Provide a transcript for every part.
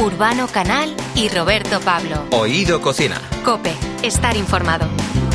Urbano Canal y Roberto Pablo. Oído Cocina. COPE. Estar informado.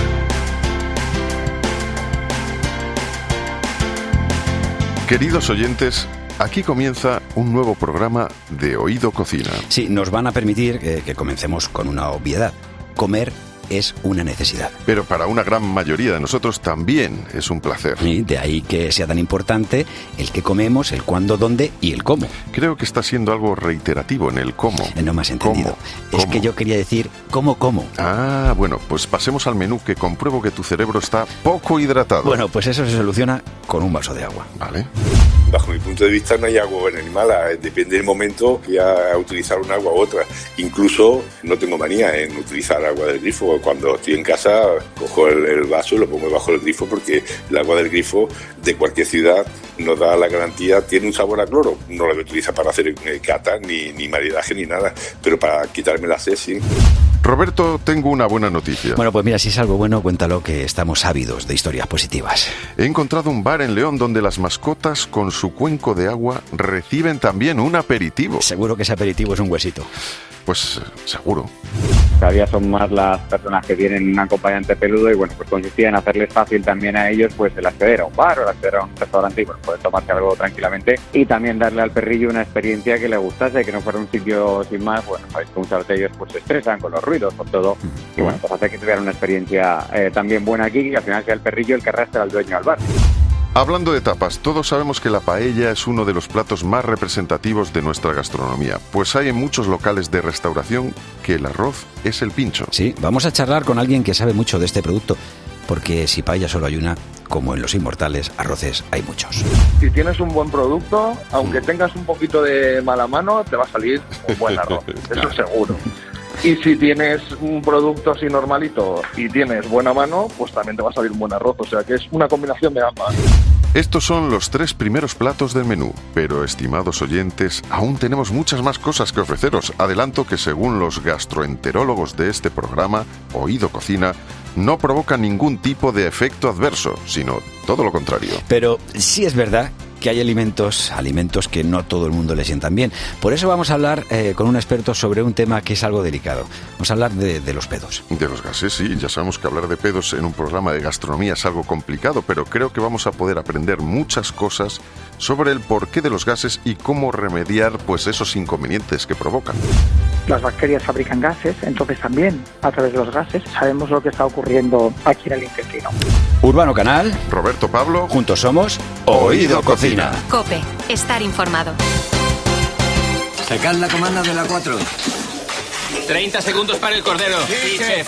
Queridos oyentes, aquí comienza un nuevo programa de Oído Cocina. Sí, nos van a permitir que comencemos con una obviedad. Comer es una necesidad. Pero para una gran mayoría de nosotros también es un placer. Y de ahí que sea tan importante el qué comemos, el cuándo, dónde y el cómo. Creo que está siendo algo reiterativo en el cómo. No me has entendido. Es que yo quería decir cómo. Ah, bueno, pues pasemos al menú, que compruebo que tu cerebro está poco hidratado. Bueno, pues eso se soluciona con un vaso de agua. Vale. Bajo mi punto de vista no hay agua buena ni mala, depende del momento que a utilizar una agua u otra. Incluso no tengo manía en utilizar agua del grifo. Cuando estoy en casa cojo el vaso y lo pongo debajo del grifo, porque el agua del grifo de cualquier ciudad nos da la garantía, tiene un sabor a cloro. No lo utiliza para hacer cata, ni maridaje, ni nada, pero para quitarme la sed, sí. Roberto, tengo una buena noticia. Bueno, pues mira, si es algo bueno, cuéntalo, que estamos ávidos de historias positivas. He encontrado un bar en León donde las mascotas con su cuenco de agua reciben también un aperitivo. Seguro que ese aperitivo es un huesito. Pues seguro. Cada día son más las personas que tienen un acompañante peludo y bueno, pues consistía en hacerles fácil también a ellos pues el acceder a un bar o el acceder a un restaurante y bueno, poder tomarse algo tranquilamente y también darle al perrillo una experiencia que le gustase, que no fuera un sitio sin más. Bueno, sabéis que muchas veces ellos pues se estresan con los ruidos, con todo, y bueno, pues hacer que tuvieran una experiencia también buena aquí y al final sea el perrillo el que arrastra al dueño al bar. Hablando de tapas, todos sabemos que la paella es uno de los platos más representativos de nuestra gastronomía, pues hay en muchos locales de restauración que el arroz es el pincho. Sí, vamos a charlar con alguien que sabe mucho de este producto, porque si paella solo hay una, como en Los Inmortales, arroces hay muchos. Si tienes un buen producto, aunque tengas un poquito de mala mano, te va a salir un buen arroz, eso seguro. Y si tienes un producto así normalito y tienes buena mano, pues también te va a salir un buen arroz, o sea que es una combinación de ambas. Estos son los 3 primeros platos del menú, pero estimados oyentes, aún tenemos muchas más cosas que ofreceros. Adelanto que según los gastroenterólogos de este programa, Oído Cocina, no provoca ningún tipo de efecto adverso, sino todo lo contrario. Pero sí es verdad que hay alimentos que no todo el mundo le sientan bien. Por eso vamos a hablar con un experto sobre un tema que es algo delicado. Vamos a hablar de los pedos. De los gases, sí. Ya sabemos que hablar de pedos en un programa de gastronomía es algo complicado, pero creo que vamos a poder aprender muchas cosas sobre el porqué de los gases y cómo remediar pues esos inconvenientes que provocan. Las bacterias fabrican gases, entonces también a través de los gases sabemos lo que está ocurriendo aquí en el intestino. Urbano Canal, Roberto Pablo, juntos somos Oído Cocina. COPE. Estar informado. Sacad la comanda de la 4. 30 segundos para el cordero. Sí, chef.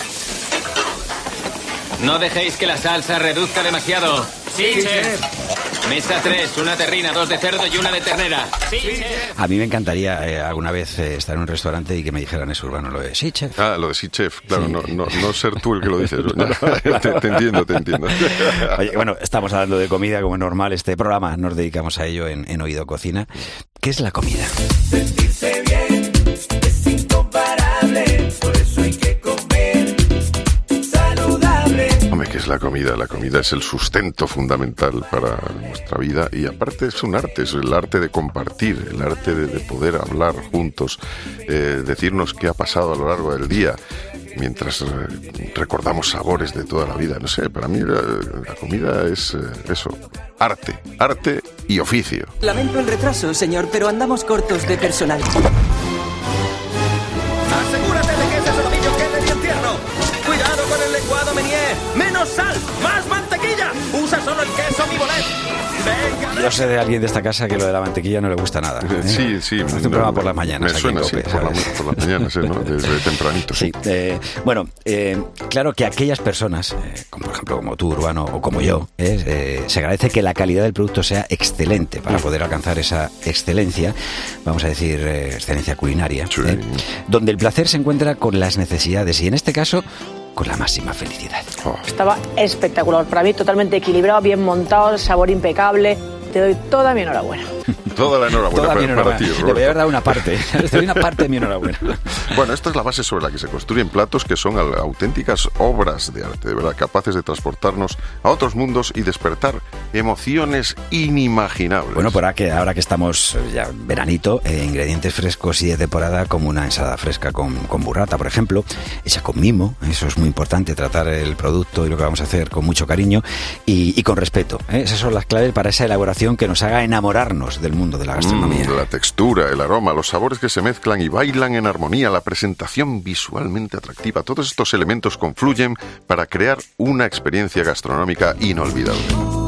No dejéis que la salsa reduzca demasiado. Sí, chef. Mesa 3, una terrina, 2 de cerdo y una de ternera. Sí, chef. A mí me encantaría alguna vez estar en un restaurante y que me dijeran eso, Urbano, lo de sí, chef. Ah, lo de sí, chef, claro, Sí. No ser tú el que lo dices. Te entiendo. Oye, bueno, estamos hablando de comida como es normal, este programa nos dedicamos a ello en Oído Cocina. ¿Qué es la comida? Sentirse bien es incomparable, por eso hay que comer saludable. Hombre, ¿qué es la comida? La comida es el sustento fundamental para nuestra vida y aparte es un arte, es el arte de compartir, el arte de poder hablar juntos, decirnos qué ha pasado a lo largo del día, mientras recordamos sabores de toda la vida. No sé, para mí la comida es eso, arte y oficio. Lamento el retraso, señor, pero andamos cortos de personal. Asegúrate de que ese solomillo quede bien tierno. Cuidado con el lenguado, Menier. Menos sal, más mantequilla. Usa solo el queso mi bolet. Venga. Yo sé de alguien de esta casa que lo de la mantequilla no le gusta nada. Sí. Hace un programa por las mañanas. Me suena, aquí en sí, COPE, por las mañanas, ¿no? Desde tempranito. Sí. Claro que aquellas personas, como por ejemplo como tú, Urbano, o como yo, se agradece que la calidad del producto sea excelente para poder alcanzar esa excelencia, vamos a decir, excelencia culinaria, Sí. Donde el placer se encuentra con las necesidades y en este caso con la máxima felicidad. Estaba espectacular, para mí totalmente equilibrado, bien montado, sabor impecable. Te doy toda mi enhorabuena. Toda la enhorabuena para ti, Roberto. Le voy a haber dado una parte. Les doy una parte de mi enhorabuena. Bueno, esta es la base sobre la que se construyen platos que son auténticas obras de arte, de verdad, capaces de transportarnos a otros mundos y despertar emociones inimaginables. Bueno, ahora que estamos ya veranito, ingredientes frescos y de temporada, como una ensalada fresca con burrata, por ejemplo, hecha con mimo. Eso es muy importante, tratar el producto y lo que vamos a hacer con mucho cariño y con respeto. Esas son las claves para esa elaboración que nos haga enamorarnos del mundo de la gastronomía. La textura, el aroma, los sabores que se mezclan y bailan en armonía, la presentación visualmente atractiva, todos estos elementos confluyen para crear una experiencia gastronómica inolvidable.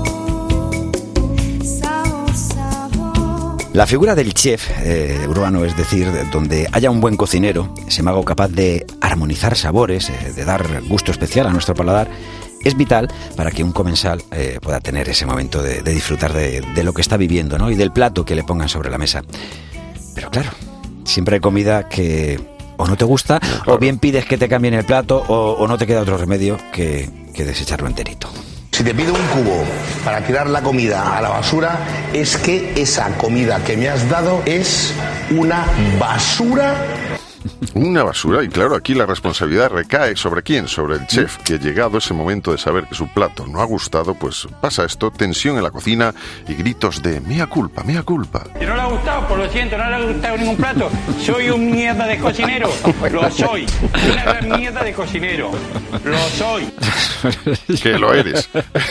La figura del chef urbano, es decir, donde haya un buen cocinero, ese mago capaz de armonizar sabores, de dar gusto especial a nuestro paladar, es vital para que un comensal pueda tener ese momento de disfrutar de lo que está viviendo, ¿no? Y del plato que le pongan sobre la mesa. Pero claro, siempre hay comida que o no te gusta, o bien pides que te cambien el plato, o no te queda otro remedio que desecharlo enterito. Si te pido un cubo para tirar la comida a la basura, es que esa comida que me has dado es una basura. Una basura, y claro, aquí la responsabilidad recae ¿sobre quién? Sobre el chef, que llegado ese momento de saber que su plato no ha gustado, pues pasa esto, tensión en la cocina y gritos de mea culpa, mea culpa. Si no le ha gustado, pues lo siento, no le ha gustado ningún plato. Soy un mierda de cocinero, lo soy. Una mierda de cocinero, lo soy. Que lo eres.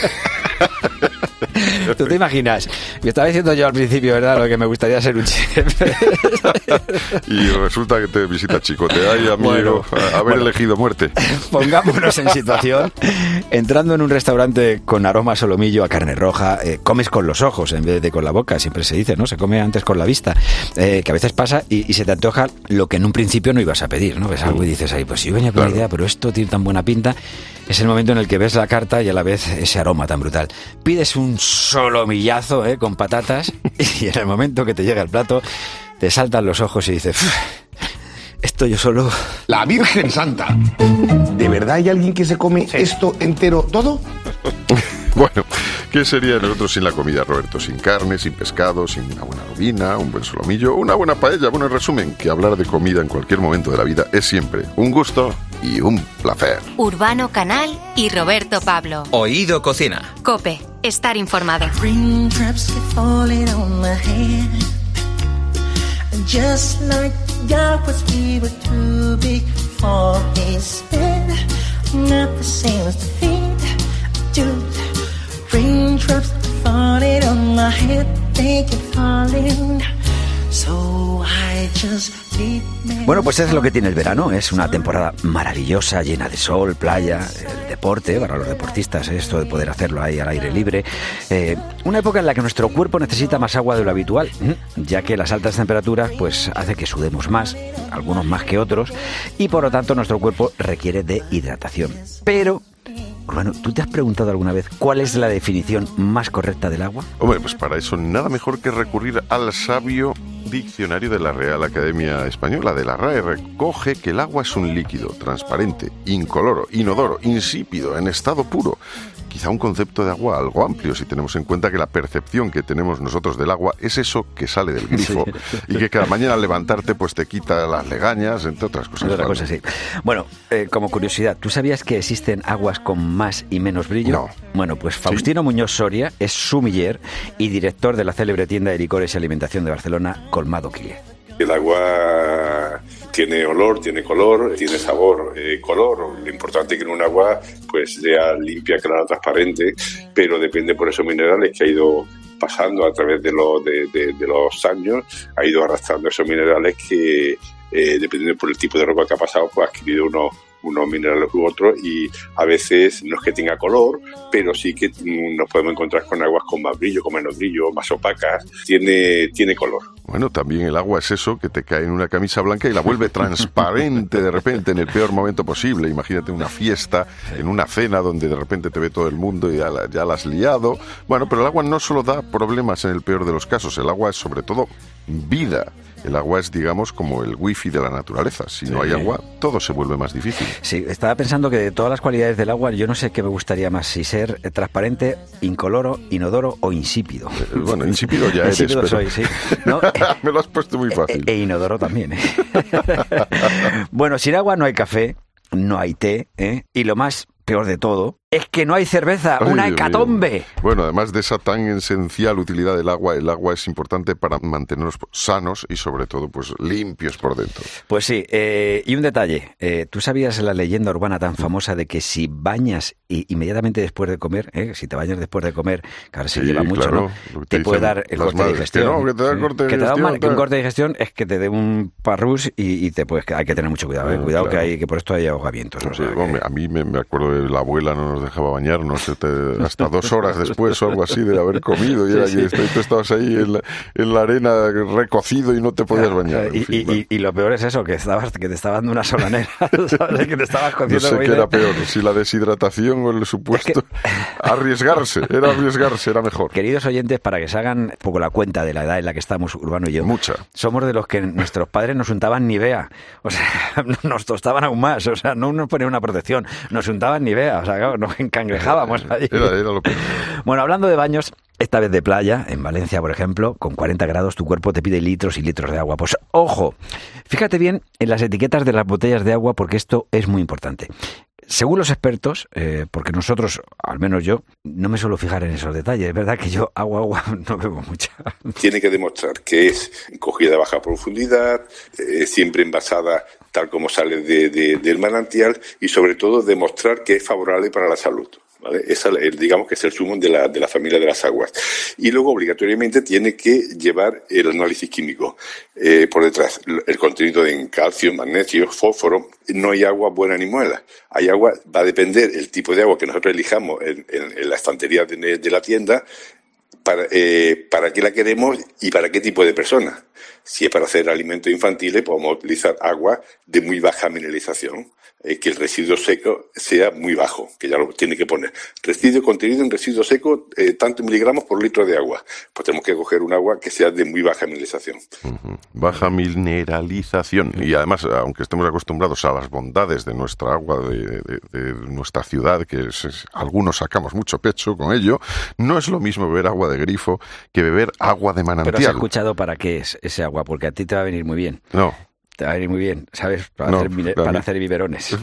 ¿Tú te imaginas? Me estaba diciendo yo al principio, ¿verdad?, lo que me gustaría ser un chef. Y resulta que te visita Chicote. Ay, amigo, haber elegido muerte. Pongámonos en situación. Entrando en un restaurante con aroma a solomillo, a carne roja, comes con los ojos en vez de con la boca, siempre se dice, ¿no? Se come antes con la vista, que a veces pasa y se te antoja lo que en un principio no ibas a pedir, ¿no? Ves algo y dices, ahí, pues yo venía con la idea, pero esto tiene tan buena pinta. Es el momento en el que ves la carta y a la vez ese aroma tan brutal. Pides un solomillazo, con patatas, y en el momento que te llega el plato te saltan los ojos y dices, esto yo solo... La Virgen Santa. ¿De verdad hay alguien que se come esto entero todo? Bueno, ¿qué sería de nosotros sin la comida, Roberto? Sin carne, sin pescado, sin una buena lubina, un buen solomillo, una buena paella. Bueno, en resumen, que hablar de comida en cualquier momento de la vida es siempre un gusto y un placer. Urbano Canal y Roberto Pablo. Oído Cocina. COPE. Estar informado. Just like Yahweh's, we were too big for his bed. Not the same as the feet. Dude, raindrops falling on my head, they keep falling. So I just leave me. Bueno, pues es lo que tiene el verano. Es una temporada maravillosa, llena de sol, playa, el deporte, para los deportistas, esto de poder hacerlo ahí al aire libre. Una época en la que nuestro cuerpo necesita más agua de lo habitual, ya que las altas temperaturas pues hace que sudemos más, algunos más que otros, y por lo tanto nuestro cuerpo requiere de hidratación. Pero... bueno, ¿tú te has preguntado alguna vez cuál es la definición más correcta del agua? Hombre, pues para eso nada mejor que recurrir al sabio diccionario de la Real Academia Española, de la RAE. Recoge que el agua es un líquido transparente, incoloro, inodoro, insípido, en estado puro. Quizá un concepto de agua algo amplio si tenemos en cuenta que la percepción que tenemos nosotros del agua es eso que sale del grifo, sí, y que cada mañana al levantarte pues te quita las legañas, entre otras cosas. Otra cosa, sí. Bueno, como curiosidad, ¿tú sabías que existen aguas con más y menos brillo? No. Bueno, pues Faustino Muñoz Soria es sommelier y director de la célebre tienda de licores y alimentación de Barcelona, Colmado Quillet. El agua tiene olor, tiene color, tiene sabor, color. Lo importante es que en un agua pues sea limpia, clara, transparente, pero depende por esos minerales que ha ido pasando a través de los años, ha ido arrastrando esos minerales que, dependiendo por el tipo de roca que ha pasado, pues ha adquirido unos minerales u otros, y a veces no es que tenga color, pero sí que nos podemos encontrar con aguas con más brillo, con menos brillo, más opacas. Tiene color. Bueno, también el agua es eso, que te cae en una camisa blanca y la vuelve transparente de repente en el peor momento posible. Imagínate una fiesta, en una cena donde de repente te ve todo el mundo y ya la has liado. Bueno, pero el agua no solo da problemas en el peor de los casos, el agua es sobre todo vida. El agua es, digamos, como el wifi de la naturaleza. Si no hay agua, todo se vuelve más difícil. Sí, estaba pensando que de todas las cualidades del agua, yo no sé qué me gustaría más, si ser transparente, incoloro, inodoro o insípido. Bueno, insípido ya eres, insípido pero... soy, sí. ¿No? Me lo has puesto muy fácil. E inodoro también, ¿eh? Bueno, sin agua no hay café, no hay té, ¿eh? Y lo más peor de todo es que no hay cerveza, Ay, una Dios hecatombe. mío. Bueno, además de esa tan esencial utilidad del agua, el agua es importante para mantenernos sanos y sobre todo pues limpios por dentro. Pues sí, y un detalle, ¿tú sabías la leyenda urbana tan famosa de que si bañas inmediatamente después de comer, si te bañas después de comer, que ahora se lleva mucho, claro, ¿no? Te puede dar el corte de digestión. Que te da corte de digestión. Que un corte de digestión es que te dé un parrús y te puedes, hay que tener mucho cuidado, cuidado claro. que por esto hay ahogamientos. ¿No? Sí, hombre, a mí me acuerdo de la abuela no nos dejaba bañarnos hasta 2 horas después o algo así de haber comido y era que tú estabas ahí en la arena recocido y no te podías bañar. Y lo peor es eso, que te estaba dando una solanera, ¿sabes? Que te estabas cociendo. No sé qué era peor, si la deshidratación o el supuesto arriesgarse, era mejor. Queridos oyentes, para que se hagan un poco la cuenta de la edad en la que estamos, Urbano y yo, somos de los que nuestros padres nos untaban Nivea, o sea, nos tostaban aún más, o sea, no nos ponían una protección, nos untaban Nivea, o sea, claro, nos encangrejábamos allí. Era lo peor. Bueno, hablando de baños, esta vez de playa, en Valencia, por ejemplo, con 40 grados tu cuerpo te pide litros y litros de agua. Pues ojo, fíjate bien en las etiquetas de las botellas de agua porque esto es muy importante. Según los expertos, porque nosotros, al menos yo, no me suelo fijar en esos detalles. Es verdad que yo agua no bebo mucha. Tiene que demostrar que es cogida a baja profundidad, siempre envasada tal como sale del manantial y sobre todo demostrar que es favorable para la salud. ¿Vale? Esa, digamos que es el sumo de la familia de las aguas. Y luego obligatoriamente tiene que llevar el análisis químico por detrás, el contenido en calcio, magnesio, fósforo. No hay agua buena ni mala. Hay agua, va a depender el tipo de agua que nosotros elijamos en la estantería de la tienda, para qué la queremos y para qué tipo de personas. Si es para hacer alimentos infantiles, podemos utilizar agua de muy baja mineralización, que el residuo seco sea muy bajo, que ya lo tiene que poner. Contenido en residuo seco, tantos miligramos por litro de agua. Pues tenemos que coger un agua que sea de muy baja mineralización. Baja mineralización. Y además, aunque estemos acostumbrados a las bondades de nuestra agua, de nuestra ciudad, que algunos sacamos mucho pecho con ello, no es lo mismo beber agua de grifo que beber agua de manantial. Pero has escuchado para qué es ese agua, porque a ti te va a venir muy bien. No. Te va a venir muy bien, ¿sabes? Para hacer biberones.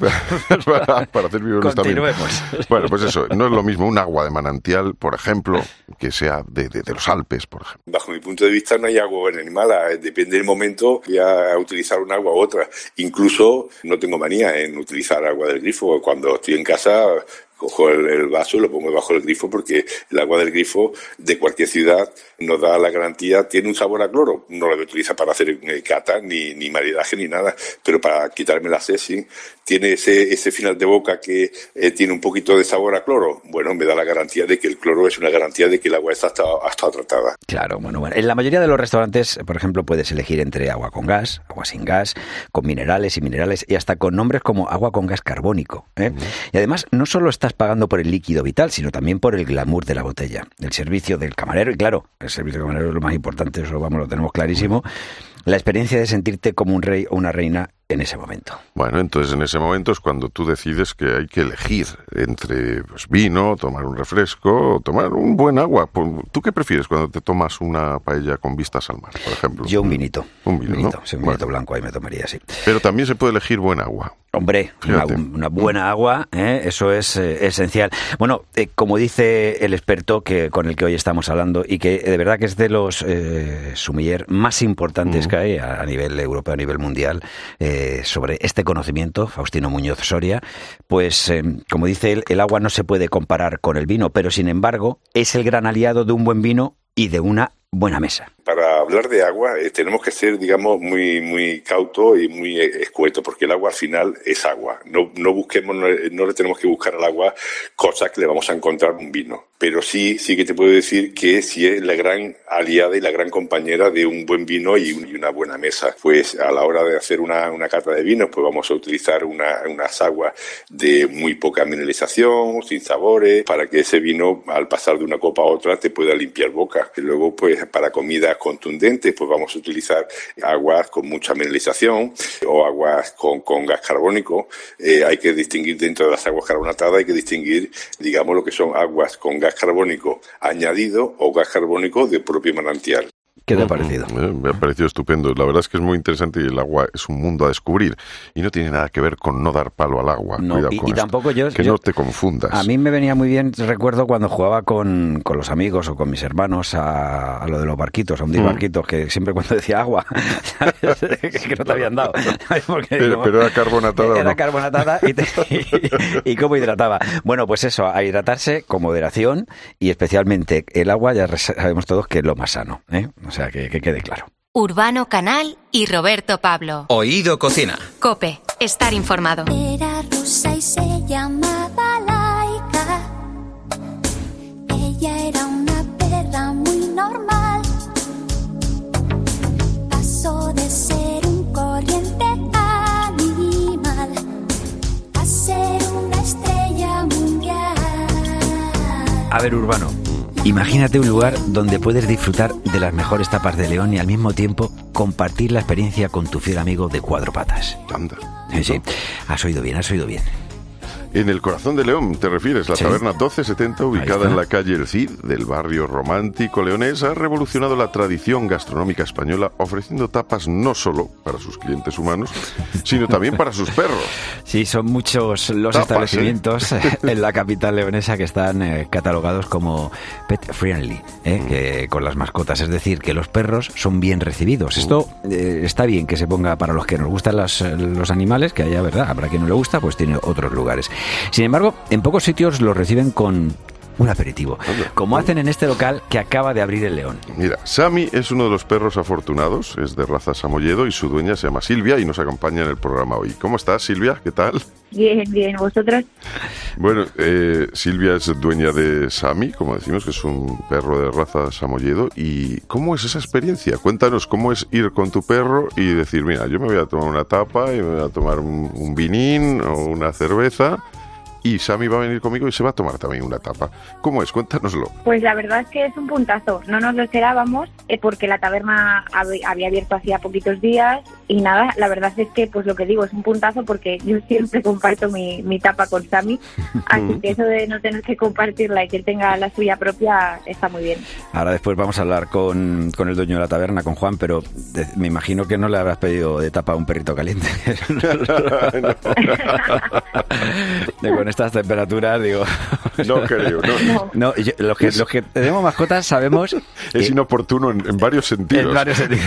para hacer biberones Continuemos. También. Bueno, pues eso, no es lo mismo un agua de manantial, por ejemplo, que sea de los Alpes, por ejemplo. Bajo mi punto de vista no hay agua buena ni mala, depende del momento, voy a utilizar un agua u otra. Incluso no tengo manía en utilizar agua del grifo. Cuando estoy en casa cojo el vaso y lo pongo debajo del grifo porque el agua del grifo de cualquier ciudad nos da la garantía, tiene un sabor a cloro, no lo utiliza para hacer cata ni maridaje ni nada, pero para quitarme la sed sí, tiene ese final de boca que tiene un poquito de sabor a cloro. Bueno, me da la garantía de que el cloro es una garantía de que el agua ha estado tratada. Claro, bueno, en la mayoría de los restaurantes, por ejemplo, puedes elegir entre agua con gas, agua sin gas, con minerales y hasta con nombres como agua con gas carbónico, ¿eh? Y además no solo estás pagando por el líquido vital, sino también por el glamour de la botella, el servicio del camarero, y claro, el servicio del camarero es lo más importante, eso lo tenemos clarísimo, la experiencia de sentirte como un rey o una reina en ese momento. Bueno, entonces en ese momento es cuando tú decides que hay que elegir entre vino, tomar un refresco o tomar un buen agua. ¿Tú qué prefieres cuando te tomas una paella con vistas al mar, por ejemplo? Yo un vinito. Un vino, ¿no? Sí, un vinito blanco ahí me tomaría, sí. Pero también se puede elegir buen agua. Hombre, una buena agua, eso es esencial. Bueno, como dice el experto con el que hoy estamos hablando y que de verdad que es de los sommelier más importantes que hay a nivel europeo, a nivel mundial, sobre este conocimiento, Faustino Muñoz Soria, pues como dice él, el agua no se puede comparar con el vino, pero sin embargo es el gran aliado de un buen vino y de una buena mesa. Para hablar de agua tenemos que ser, digamos, muy cautos y muy escuetos, porque el agua al final es agua. No le tenemos que buscar al agua cosas que le vamos a encontrar en un vino. pero sí que te puedo decir que sí es la gran aliada y la gran compañera de un buen vino y una buena mesa. Pues a la hora de hacer una cata de vinos, pues vamos a utilizar unas aguas de muy poca mineralización, sin sabores, para que ese vino, al pasar de una copa a otra, te pueda limpiar boca. Y luego, pues para comidas contundentes, pues vamos a utilizar aguas con mucha mineralización o aguas con gas carbónico. Hay que distinguir dentro de las aguas carbonatadas, hay que distinguir, digamos, lo que son aguas con gas carbónico añadido o gas carbónico de propio manantial. ¿Qué te ha parecido? Me ha parecido estupendo. La verdad es que es muy interesante y el agua es un mundo a descubrir. Y no tiene nada que ver con no dar palo al agua. No, cuidado y con tampoco esto. yo... Que no te confundas. A mí me venía muy bien, recuerdo cuando jugaba con los amigos o con mis hermanos a lo de los barquitos, a hundir barquitos, que siempre cuando decía agua, ¿sabes? que no te habían dado. Porque, pero era carbonatada. Era carbonatada y cómo hidrataba. Bueno, pues eso, a hidratarse con moderación y especialmente el agua, ya sabemos todos que es lo más sano, ¿eh? O sea, que quede claro. Urbano Canal y Roberto Pablo. Oído Cocina. COPE. Estar informado. Era rusa y se llamaba Laika. Ella era una perra muy normal. Pasó de ser un corriente animal a ser una estrella mundial. A ver, Urbano, imagínate un lugar donde puedes disfrutar de las mejores tapas de León y al mismo tiempo compartir la experiencia con tu fiel amigo de Cuatro Patas. Anda. Sí, has oído bien, has oído bien. En el corazón de León, ¿te refieres? La Sí. taberna 1270, ubicada en la calle El Cid, del barrio romántico leonés, ha revolucionado la tradición gastronómica española, ofreciendo tapas no solo para sus clientes humanos, sino también para sus perros. Sí, son muchos los Tapas, establecimientos en la capital leonesa que están catalogados como pet friendly, que con las mascotas, es decir, que los perros son bien recibidos. Esto está bien que se ponga para los que nos gustan los animales, que haya, ¿verdad? Habrá quien no le gusta, pues tiene otros lugares. Sin embargo, en pocos sitios los reciben con un aperitivo, como hacen en este local que acaba de abrir el León. Mira, Sammy es uno de los perros afortunados, es de raza samoyedo y su dueña se llama Silvia y nos acompaña en el programa hoy. ¿Cómo estás, Silvia? ¿Qué tal? Bien, bien. ¿Vosotros? Bueno, Silvia es dueña de Sammy, como decimos, que es un perro de raza samoyedo. ¿Y cómo es esa experiencia? Cuéntanos, ¿cómo es ir con tu perro y decir, mira, yo me voy a tomar una tapa y me voy a tomar un vinín o una cerveza y Sammy va a venir conmigo y se va a tomar también una tapa? ¿Cómo es? Cuéntanoslo. Pues la verdad es que es un puntazo. No nos lo esperábamos porque la taberna había abierto hacía poquitos días y nada, la verdad es que, pues lo que digo, es un puntazo porque yo siempre comparto mi tapa con Sammy, así que eso de no tener que compartirla y que él tenga la suya propia está muy bien. Ahora después vamos a hablar con el dueño de la taberna, con Juan, pero me imagino que no le habrás pedido de tapa a un perrito caliente. Con estas temperaturas, digo... No creo, no. No, los que tenemos mascotas sabemos... Es inoportuno en varios sentidos. En varios sentidos.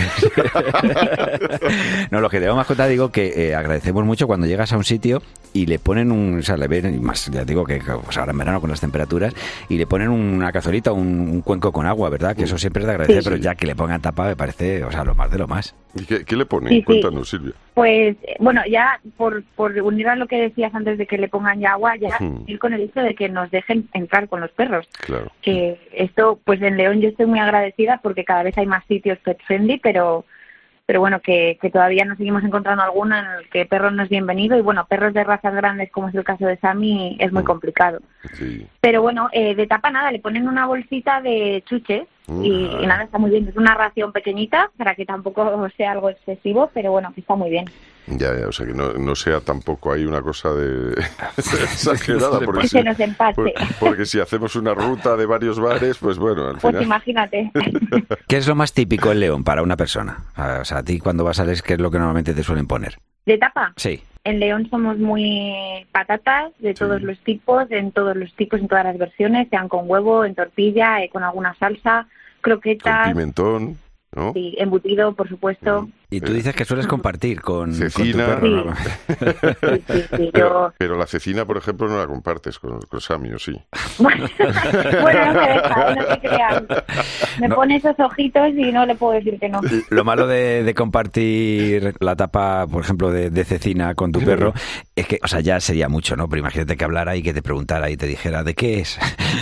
No, los que tenemos mascotas, digo que agradecemos mucho cuando llegas a un sitio y le ponen o sea, le ven, y más, ya digo que pues ahora en verano con las temperaturas, y le ponen una cazolita, un cuenco con agua, ¿verdad? Que eso siempre es de agradecer, sí, pero ya que le pongan tapa me parece, o sea, lo más de lo más. ¿Y qué le ponen? Sí, Cuéntanos, Silvia. Pues, bueno, ya por unir a lo que decías antes de que le pongan ya agua, ya ir con el hecho de que nos dejen entrar con los perros. Claro. Que esto, pues en León yo estoy muy agradecida porque cada vez hay más sitios pet friendly, pero bueno, que todavía no seguimos encontrando alguno en el que perro no es bienvenido y bueno, perros de razas grandes como es el caso de Sammy es muy complicado. Sí. Pero bueno, de tapa nada, le ponen una bolsita de chuches y nada, está muy bien. Es una ración pequeñita para que tampoco sea algo excesivo, pero bueno, que está muy bien. Ya, o sea, que no sea tampoco ahí una cosa de exagerada. Porque se nos empate. Porque si hacemos una ruta de varios bares, pues bueno, al final... Pues imagínate. ¿Qué es lo más típico en León para una persona? O sea, a ti cuando vas a León, ¿qué es lo que normalmente te suelen poner? ¿De tapa? Sí. En León somos muy patatas de todos los tipos, en todas las versiones, sean con huevo, en tortilla, con alguna salsa, croquetas... Con pimentón, ¿no? Sí, embutido, por supuesto. Y tú dices que sueles compartir con cecina. Con tu perro, ¿no? Pero la cecina, por ejemplo, no la compartes con Sami, ¿o sí? Bueno, no se deja, no te creas. Me pone esos ojitos y no le puedo decir que no. Lo malo de compartir la tapa, por ejemplo, de cecina con tu perro, es que, o sea, ya sería mucho, ¿no? Pero imagínate que hablara y que te preguntara y te dijera, ¿de qué es?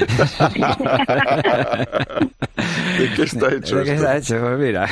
¿De qué está hecho? ¿De qué está hecho? Pues mira.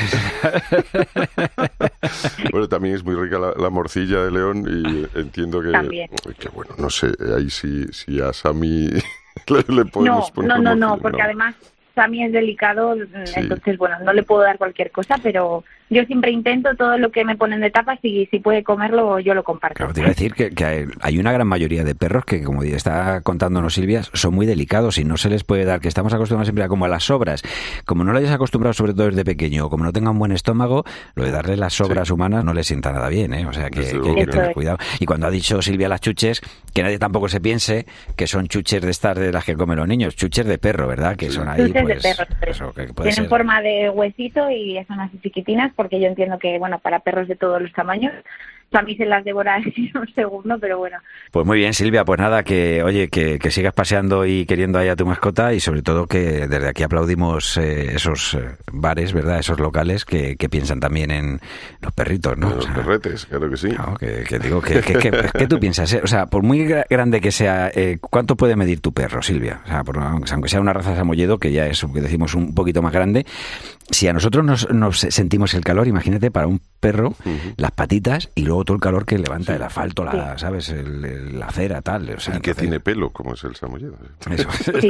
Bueno, también es muy rica la morcilla de león y entiendo que bueno, no sé, ahí si a Sami le podemos poner No, porque además Sami es delicado, entonces, bueno, no le puedo dar cualquier cosa, pero yo siempre intento todo lo que me ponen de tapas y si puede comerlo, yo lo comparto. Claro, te iba a decir que hay una gran mayoría de perros que, como está contándonos Silvia, son muy delicados y no se les puede dar, que estamos acostumbrados siempre a como a las sobras. Como no lo hayas acostumbrado sobre todo desde pequeño, como no tenga un buen estómago, lo de darle las sobras humanas no le sienta nada bien, ¿eh? O sea que hay que tener cuidado. Y cuando ha dicho Silvia las chuches, que nadie tampoco se piense que son chuches de estas de las que comen los niños, chuches de perro, ¿verdad? Que son ahí, chuches pues, de perro. Eso, que puede Tienen ser forma de huesito y son así chiquitinas, porque yo entiendo que, bueno, para perros de todos los tamaños, a mí se las devora en un segundo, pero bueno. Pues muy bien, Silvia, pues nada, que sigas paseando y queriendo ahí a tu mascota y sobre todo que desde aquí aplaudimos esos bares, ¿verdad? Esos locales que piensan también en los perritos, ¿no? Los perretes, claro que sí. Claro, que digo, ¿qué tú piensas? O sea, por muy grande que sea, ¿cuánto puede medir tu perro, Silvia? O sea, aunque sea una raza samoyedo, que ya es, que decimos, un poquito más grande, si a nosotros nos sentimos el calor, imagínate para un perro, las patitas y luego todo el calor que levanta el asfalto, ¿sabes? La acera, tal. O sea, y que tiene pelo, como es el samoyedo. Eso.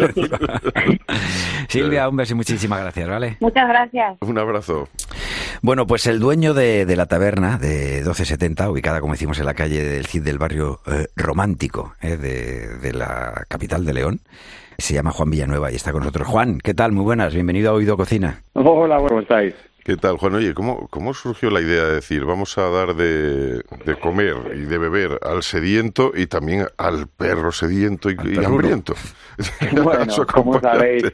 Silvia, un beso y muchísimas gracias, ¿vale? Muchas gracias. Un abrazo. Bueno, pues el dueño de la taberna de 1270, ubicada, como decimos, en la calle del Cid del barrio romántico de la capital de León, se llama Juan Villanueva y está con nosotros. Juan, ¿qué tal? Muy buenas, bienvenido a Oído Cocina. Hola, ¿cómo estáis? ¿Qué tal, Juan? Oye, ¿cómo surgió la idea de decir vamos a dar de comer y de beber al sediento y también al perro sediento y hambriento? Bueno, como sabéis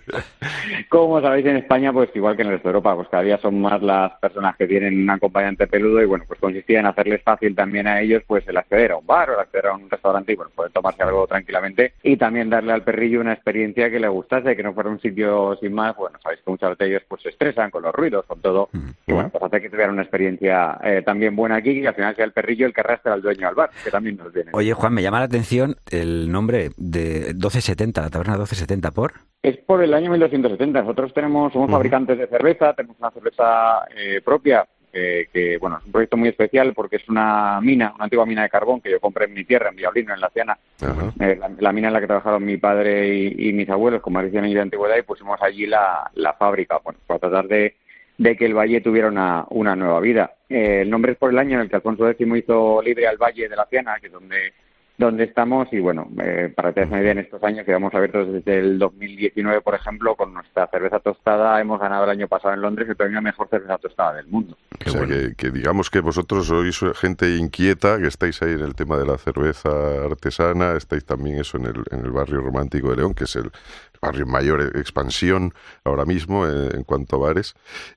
en España, pues igual que en el resto de Europa, pues cada día son más las personas que tienen un acompañante peludo y bueno, pues consistía en hacerles fácil también a ellos pues el acceder a un bar o el acceder a un restaurante y bueno, poder tomarse algo tranquilamente y también darle al perrillo una experiencia que le gustase, que no fuera un sitio sin más. Bueno, sabéis que muchas veces ellos pues se estresan con los ruidos, con todo. Y bueno, pues hace que tuvieran una experiencia también buena aquí y al final sea el perrillo el que arrastra al dueño al bar, que también nos viene. Oye, Juan, me llama la atención el nombre de 1270, la taberna 1270, ¿por? Es por el año 1270. Nosotros somos fabricantes de cerveza, tenemos una cerveza propia, que bueno, es un proyecto muy especial porque es una antigua mina de carbón que yo compré en mi tierra, en Villablino, en La Ciana. La mina en la que trabajaron mi padre y mis abuelos con más de 100 años de antigüedad y pusimos allí la fábrica, bueno, para tratar de que el valle tuviera una nueva vida. El nombre es por el año en el que Alfonso X hizo libre al valle de La Ciana, que es donde estamos, y bueno, para que te des una idea, en estos años que vamos abiertos desde el 2019, por ejemplo, con nuestra cerveza tostada, hemos ganado el año pasado en Londres el premio a mejor cerveza tostada del mundo. O sea, que digamos que vosotros sois gente inquieta, que estáis ahí en el tema de la cerveza artesana, estáis también eso en el barrio romántico de León, que es el barrio en mayor expansión ahora mismo en cuanto a bares,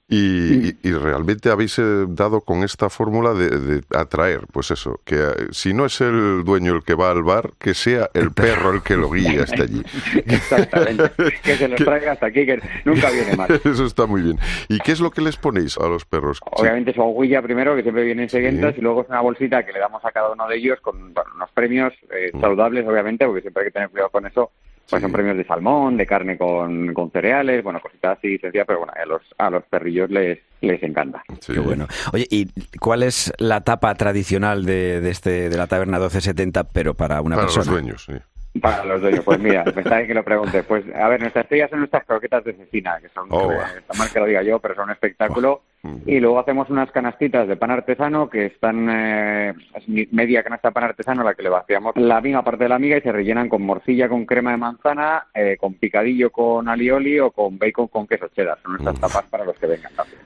y realmente habéis dado con esta fórmula de atraer, pues eso, que si no es el dueño el que va al bar, que sea el perro el que lo guíe hasta allí. Exactamente, que se los traiga hasta aquí, que nunca viene mal. Eso está muy bien. ¿Y qué es lo que les ponéis a los perros? Obviamente su agüilla primero, que siempre viene en seguentas, y luego es una bolsita que le damos a cada uno de ellos con unos premios saludables, obviamente, porque siempre hay que tener cuidado con eso. Pues son premios de salmón, de carne con cereales, bueno, cositas así sencillas, pero bueno, a los perrillos les encanta. Sí. Qué bueno. Oye, ¿y cuál es la tapa tradicional de la taberna 1270, pero para una persona? Para los dueños, sí. Para los dueños, pues mira, me está bien que lo pregunte. Pues a ver, nuestras estrellas son nuestras croquetas de cecina, que son, está mal que lo diga yo, pero son un espectáculo. Y luego hacemos unas canastitas de pan artesano que están, es media canasta de pan artesano la que le vaciamos la misma parte de la miga y se rellenan con morcilla con crema de manzana, con picadillo con alioli o con bacon con queso cheddar. Son nuestras tapas para los que vengan también.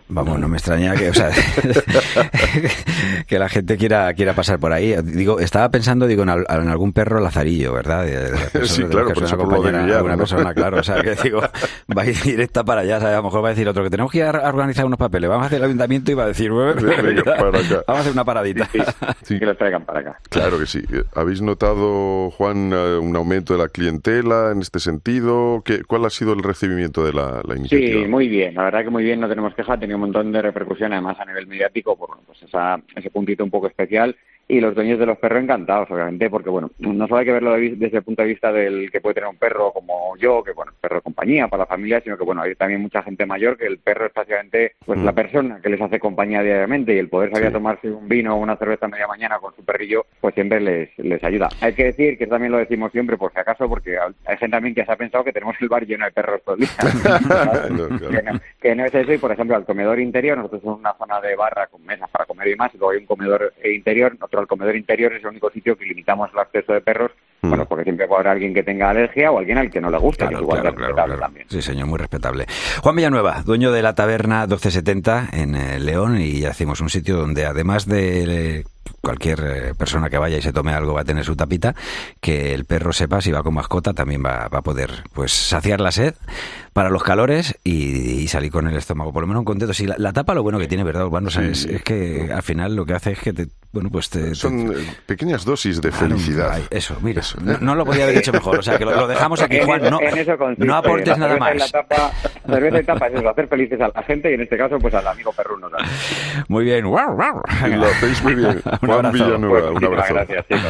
Vamos, no me extraña que, o sea, que la gente quiera pasar por ahí. Digo, estaba pensando, en algún perro lazarillo, ¿verdad? Sí, claro, por eso por lo de Guillar, alguna ¿no? persona, claro. O sea, que digo, va a ir directa para allá, ¿sabes? A lo mejor va a decir otro que tenemos que ir a organizar unos papeles. Vamos a hacer el ayuntamiento y va a decir, venga, para acá. Vamos a hacer una paradita. Sí, que los traigan para acá. Claro que sí. ¿Habéis notado, Juan, un aumento de la clientela en este sentido? ¿Cuál ha sido el recibimiento de la iniciativa? Sí, muy bien. La verdad que muy bien, no tenemos queja. Ha tenido un montón de repercusión, además, a nivel mediático, por pues ese puntito un poco especial. Y los dueños de los perros encantados, obviamente, porque, bueno, no solo hay que verlo desde el punto de vista del que puede tener un perro como yo, que, bueno, perro de compañía para la familia, sino que, bueno, hay también mucha gente mayor que el perro es básicamente, pues, la persona que les hace compañía diariamente, y el poder salir a tomarse un vino o una cerveza a media mañana con su perrillo, pues siempre les ayuda. Hay que decir, que también lo decimos siempre, por si acaso, porque hay gente también que se ha pensado que tenemos el bar lleno de perros todo el día. Que no es eso, y, por ejemplo, al comedor interior, nosotros somos una zona de barra con mesas para comer y más, y luego hay un comedor interior. Nosotros, al comedor interior es el único sitio que limitamos el acceso de perros, bueno, porque siempre puede haber alguien que tenga alergia o alguien al que no le gusta, que es igual de respetable también. Sí, señor, muy respetable. Juan Villanueva, dueño de la taberna 1270 en León, y hacemos un sitio donde, además de cualquier persona que vaya y se tome algo va a tener su tapita, que el perro sepa, si va con mascota, también va a poder, pues, saciar la sed para los calores y salir con el estómago por lo menos contento. Sí, la tapa, lo bueno que tiene, ¿verdad, Urbano? O sea, es que al final lo que hace es que son pequeñas dosis de felicidad. Ay, eso, mira, no lo podía haber dicho mejor. O sea, que lo dejamos aquí, Juan. No aportes nada más. Cerveza y tapa es eso, hacer felices a la gente, y en este caso, pues, al amigo perruno también. Muy bien. Lo hacéis muy bien. Juan Villanueva, un abrazo. Gracias, chicos.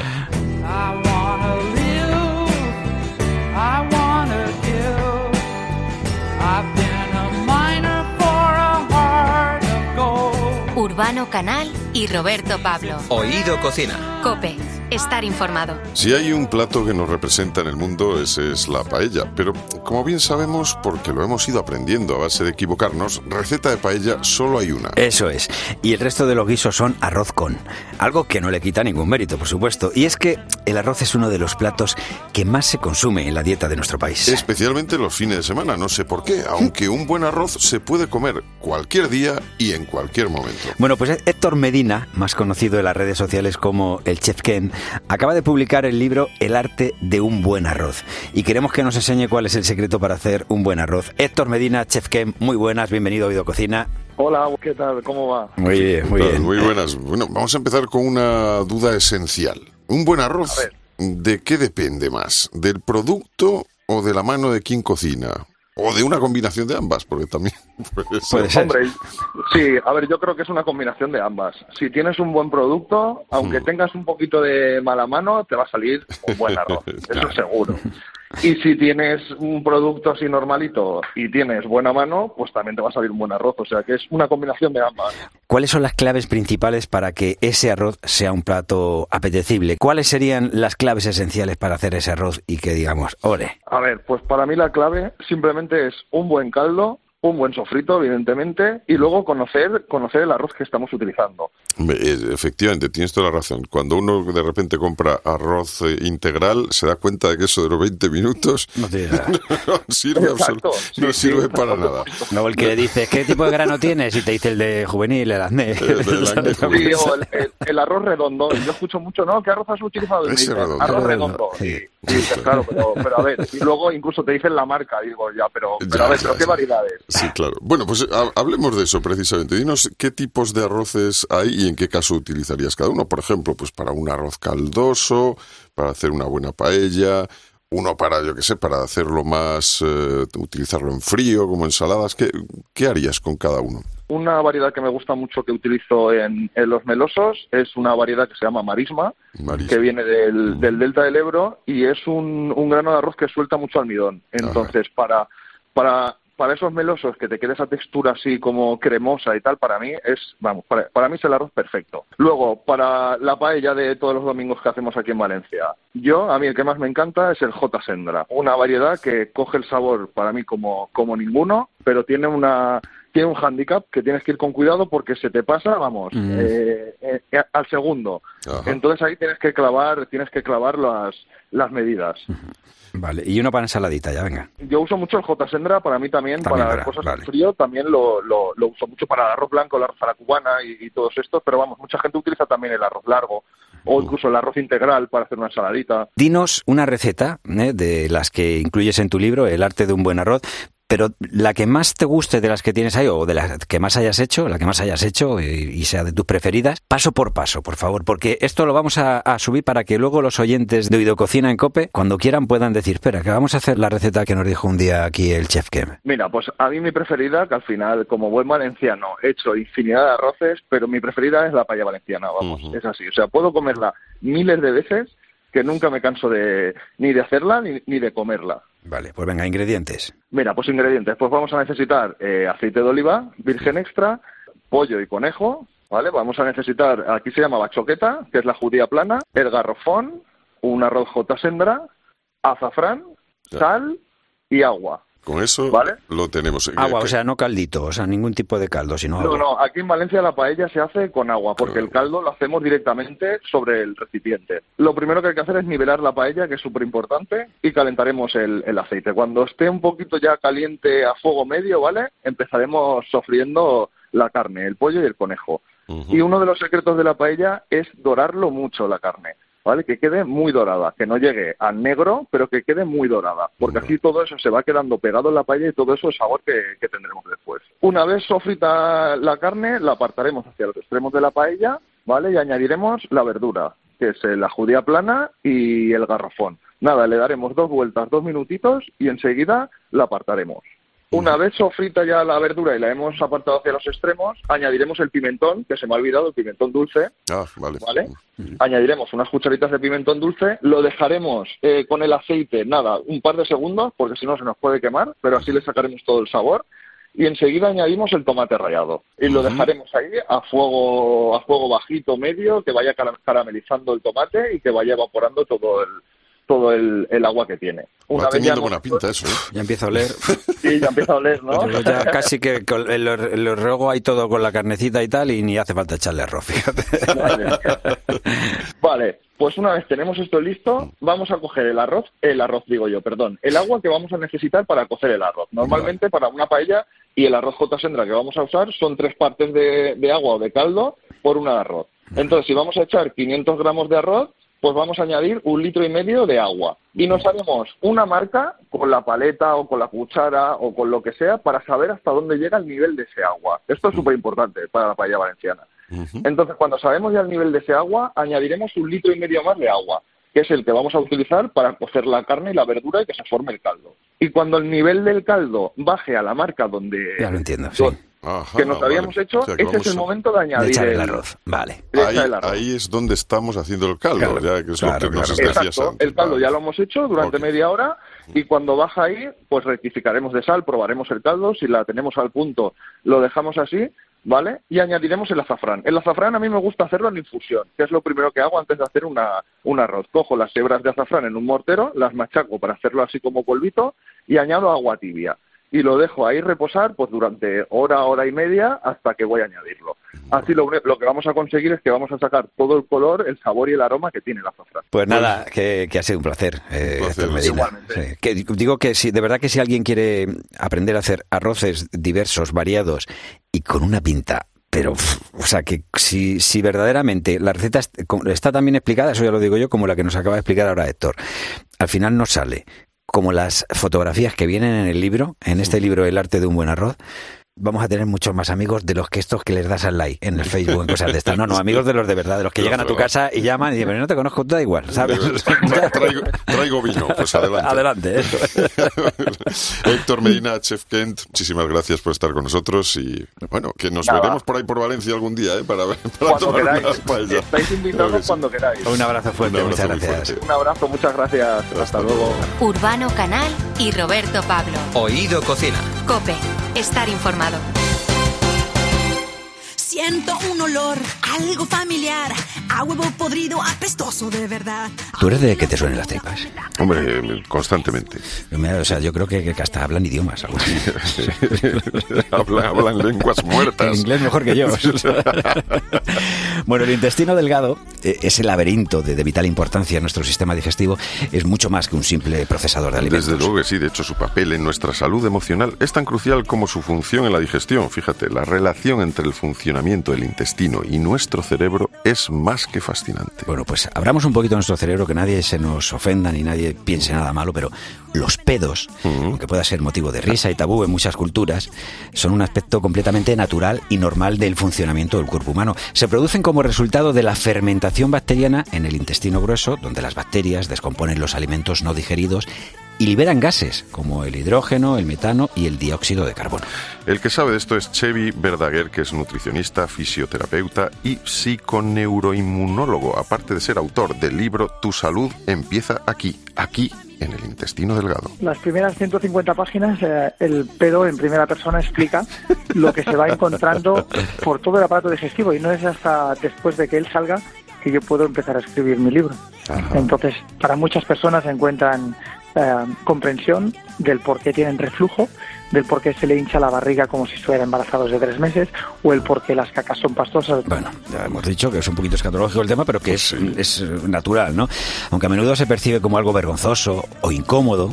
Urbano Canal y Roberto Pablo. Oído Cocina. COPE. Estar informado. Si hay un plato que nos representa en el mundo, ese es la paella. Pero, como bien sabemos, porque lo hemos ido aprendiendo a base de equivocarnos, receta de paella solo hay una. Eso es. Y el resto de los guisos son arroz con. Algo que no le quita ningún mérito, por supuesto. Y es que el arroz es uno de los platos que más se consume en la dieta de nuestro país. Especialmente los fines de semana, no sé por qué. Aunque un buen arroz se puede comer cualquier día y en cualquier momento. Bueno, pues Héctor Medina, más conocido en las redes sociales como el Chef Ken, acaba de publicar el libro El arte de un buen arroz. Y queremos que nos enseñe cuál es el secreto para hacer un buen arroz. Héctor Medina, Chef Ken, muy buenas, bienvenido a Oído Cocina. Hola, ¿qué tal? ¿Cómo va? Muy bien, muy bien. Muy buenas. Bueno, vamos a empezar con una duda esencial. ¿Un buen arroz, de qué depende más? ¿Del producto o de la mano de quien cocina? O de una combinación de ambas, porque también puede ser. Hombre, sí, a ver, yo creo que es una combinación de ambas. Si tienes un buen producto, aunque tengas un poquito de mala mano, te va a salir un buen arroz, eso seguro. Y si tienes un producto así normalito y tienes buena mano, pues también te va a salir un buen arroz. O sea que es una combinación de ambas. ¿Cuáles son las claves principales para que ese arroz sea un plato apetecible? ¿Cuáles serían las claves esenciales para hacer ese arroz y que digamos, ¡ole! A ver, pues para mí la clave simplemente es un buen caldo, un buen sofrito, evidentemente, y luego conocer el arroz que estamos utilizando. Efectivamente, tienes toda la razón. Cuando uno de repente compra arroz integral, se da cuenta de que eso de los 20 minutos no sirve para nada. No, el que le dices, ¿qué tipo de grano tienes? Y te dice el de juvenil, el acné. Sí, o el arroz redondo. Yo escucho mucho, ¿no? ¿Qué arroz has utilizado? Ese redondo. Arroz redondo. Sí, claro, pero a ver, y luego incluso te dicen la marca, digo, pero a ver, ¿qué variedades? Sí, claro. Bueno, pues hablemos de eso precisamente. Dinos qué tipos de arroces hay y en qué caso utilizarías cada uno. Por ejemplo, pues para un arroz caldoso, para hacer una buena paella, uno para, yo qué sé, para hacerlo más, utilizarlo en frío, como ensaladas. ¿Qué harías con cada uno? Una variedad que me gusta mucho que utilizo en los melosos es una variedad que se llama marisma. Que viene del delta del Ebro y es un grano de arroz que suelta mucho almidón. Entonces, para esos melosos que te quede esa textura así como cremosa y tal, para mí para mí es el arroz perfecto. Luego, para la paella de todos los domingos que hacemos aquí en Valencia, a mí el que más me encanta es el J. Sendra, una variedad que coge el sabor para mí como ninguno pero tiene un hándicap que tienes que ir con cuidado porque se te pasa, vamos, al segundo. Ajá. Entonces ahí tienes que clavar las medidas. Vale, y uno para ensaladita, ya venga. Yo uso mucho el J. Sendra, para mí también para cosas de frío, también lo uso mucho para el arroz blanco, el arroz a la cubana y todos estos, pero vamos, mucha gente utiliza también el arroz largo o incluso el arroz integral para hacer una ensaladita. Dinos una receta de las que incluyes en tu libro, El arte de un buen arroz, pero la que más te guste de las que tienes ahí o de las que más hayas hecho, y sea de tus preferidas, paso por paso, por favor, porque esto lo vamos a subir para que luego los oyentes de Oído Cocina en COPE, cuando quieran, puedan decir, espera, que vamos a hacer la receta que nos dijo un día aquí el chef Kem. Mira, pues a mí mi preferida, que al final, como buen valenciano, he hecho infinidad de arroces, pero mi preferida es la paella valenciana, vamos, es así. O sea, puedo comerla miles de veces, que nunca me canso ni de hacerla ni de comerla. Vale, pues venga, ingredientes. Mira, pues ingredientes. Pues vamos a necesitar aceite de oliva, virgen extra, pollo y conejo, ¿vale? Vamos a necesitar, aquí se llama bachoqueta, que es la judía plana, el garrofón, un arroz J. Sendra, azafrán, sal y agua. Con eso, ¿vale? Lo tenemos. Agua, o sea, no caldito, o sea, ningún tipo de caldo, sino agua. No, aquí en Valencia la paella se hace con agua, porque el caldo lo hacemos directamente sobre el recipiente. Lo primero que hay que hacer es nivelar la paella, que es súper importante, y calentaremos el aceite. Cuando esté un poquito ya caliente a fuego medio, ¿vale? Empezaremos sofriendo la carne, el pollo y el conejo. Y uno de los secretos de la paella es dorarlo mucho la carne, ¿vale? Que quede muy dorada, que no llegue a negro, pero que quede muy dorada, porque así todo eso se va quedando pegado en la paella y todo eso es sabor que tendremos después. Una vez sofrita la carne, la apartaremos hacia los extremos de la paella, ¿vale? Y añadiremos la verdura, que es la judía plana y el garrafón. Nada, le daremos 2 vueltas, 2 minutitos y enseguida la apartaremos. Una vez sofrita ya la verdura y la hemos apartado hacia los extremos, añadiremos el pimentón, que se me ha olvidado, el pimentón dulce. ¿Vale? Añadiremos unas cucharitas de pimentón dulce, lo dejaremos con el aceite, nada, un par de segundos, porque si no se nos puede quemar, pero así le sacaremos todo el sabor. Y enseguida añadimos el tomate rallado. Y lo dejaremos ahí a fuego bajito, medio, que vaya caramelizando el tomate y que vaya evaporando todo el agua que tiene. Va teniendo buena pinta eso, ¿eh? Ya empieza a oler. Sí, ya empieza a oler, ¿no? Ya casi que lo rego ahí todo con la carnecita y tal, y ni hace falta echarle arroz, fíjate. Vale, pues una vez tenemos esto listo, vamos a coger el agua que vamos a necesitar para cocer el arroz. Normalmente para una paella y el arroz J. Sendra que vamos a usar son 3 partes de agua o de caldo por una de arroz. Entonces, si vamos a echar 500 gramos de arroz, pues vamos a añadir 1,5 litros de agua. Y nos haremos una marca con la paleta o con la cuchara o con lo que sea para saber hasta dónde llega el nivel de ese agua. Esto es súper importante para la paella valenciana. Entonces, cuando sabemos ya el nivel de ese agua, añadiremos 1,5 litros más de agua, que es el que vamos a utilizar para cocer la carne y la verdura y que se forme el caldo. Y cuando el nivel del caldo baje a la marca donde... Ya lo entiendo, sí. Que nos habíamos hecho, o sea, ese es el momento de añadir echar el arroz. Vale. Ahí es donde estamos haciendo el caldo, ya que es lo que nos decías antes. El caldo ya lo hemos hecho durante media hora y cuando baja ahí, pues rectificaremos de sal, probaremos el caldo, si la tenemos al punto lo dejamos así, ¿vale? Y añadiremos el azafrán. El azafrán a mí me gusta hacerlo en infusión, que es lo primero que hago antes de hacer un arroz. Cojo las hebras de azafrán en un mortero, las machaco para hacerlo así como polvito y añado agua tibia. Y lo dejo ahí reposar pues durante hora y media hasta que voy a añadirlo. Así lo que vamos a conseguir es que vamos a sacar todo el color, el sabor y el aroma que tiene el azafrán. Pues nada, que ha sido un placer, Héctor Medina. Sí. Que digo que de verdad que si alguien quiere aprender a hacer arroces diversos, variados y con una pinta, pero, o sea, que si verdaderamente la receta está tan bien explicada, eso ya lo digo yo, como la que nos acaba de explicar ahora Héctor, al final no sale como las fotografías que vienen en el libro, en este libro El arte de un buen arroz, vamos a tener muchos más amigos de los que estos que les das al like en el Facebook, en cosas de estas. No, amigos de los de verdad, de los que llegan a tu casa y llaman y dicen, pero no te conozco, da igual, ¿sabes? Traigo vino, pues adelante. Adelante, eso. Héctor Medina, Chef Kent, muchísimas gracias por estar con nosotros y, bueno, que nos veremos por ahí por Valencia algún día, para tomar unas paellas. Estáis invitados cuando queráis. Un abrazo fuerte, muchas gracias. Un abrazo, muchas gracias. Hasta luego. Urbano Canal y Roberto Pablo. Oído Cocina. COPE. Estar informado. Siento un olor, algo familiar, A huevo podrido, apestoso de verdad. ¿Tú eres de que te suenen las tripas? Hombre, constantemente. O sea, yo creo que hasta hablan idiomas. hablan lenguas muertas. En inglés mejor que yo. Bueno, el intestino delgado, ese laberinto de vital importancia en nuestro sistema digestivo, es mucho más que un simple procesador de alimentos. Desde luego que sí. De hecho, su papel en nuestra salud emocional es tan crucial como su función en la digestión. Fíjate, la relación entre el funcionamiento del intestino y nuestro cerebro es más que fascinante. Bueno, pues abramos un poquito nuestro cerebro, que nadie se nos ofenda ni nadie piense nada malo, pero los pedos, aunque pueda ser motivo de risa y tabú en muchas culturas, son un aspecto completamente natural y normal del funcionamiento del cuerpo humano. Se producen como resultado de la fermentación bacteriana en el intestino grueso, donde las bacterias descomponen los alimentos no digeridos y liberan gases como el hidrógeno, el metano y el dióxido de carbono. El que sabe de esto es Xevi Verdaguer, que es nutricionista, fisioterapeuta y psiconeuroinmunólogo, aparte de ser autor del libro Tu salud empieza aquí, en el intestino delgado. Las primeras 150 páginas, el pedo en primera persona explica lo que se va encontrando por todo el aparato digestivo, y no es hasta después de que él salga que yo puedo empezar a escribir mi libro. Ajá. Entonces, para muchas personas encuentran comprensión del por qué tienen reflujo, del por qué se le hincha la barriga como si estuvieran embarazados de 3 meses, o el por qué las cacas son pastosas. Bueno, ya hemos dicho que es un poquito escatológico el tema, pero que es natural, ¿no? Aunque a menudo se percibe como algo vergonzoso o incómodo,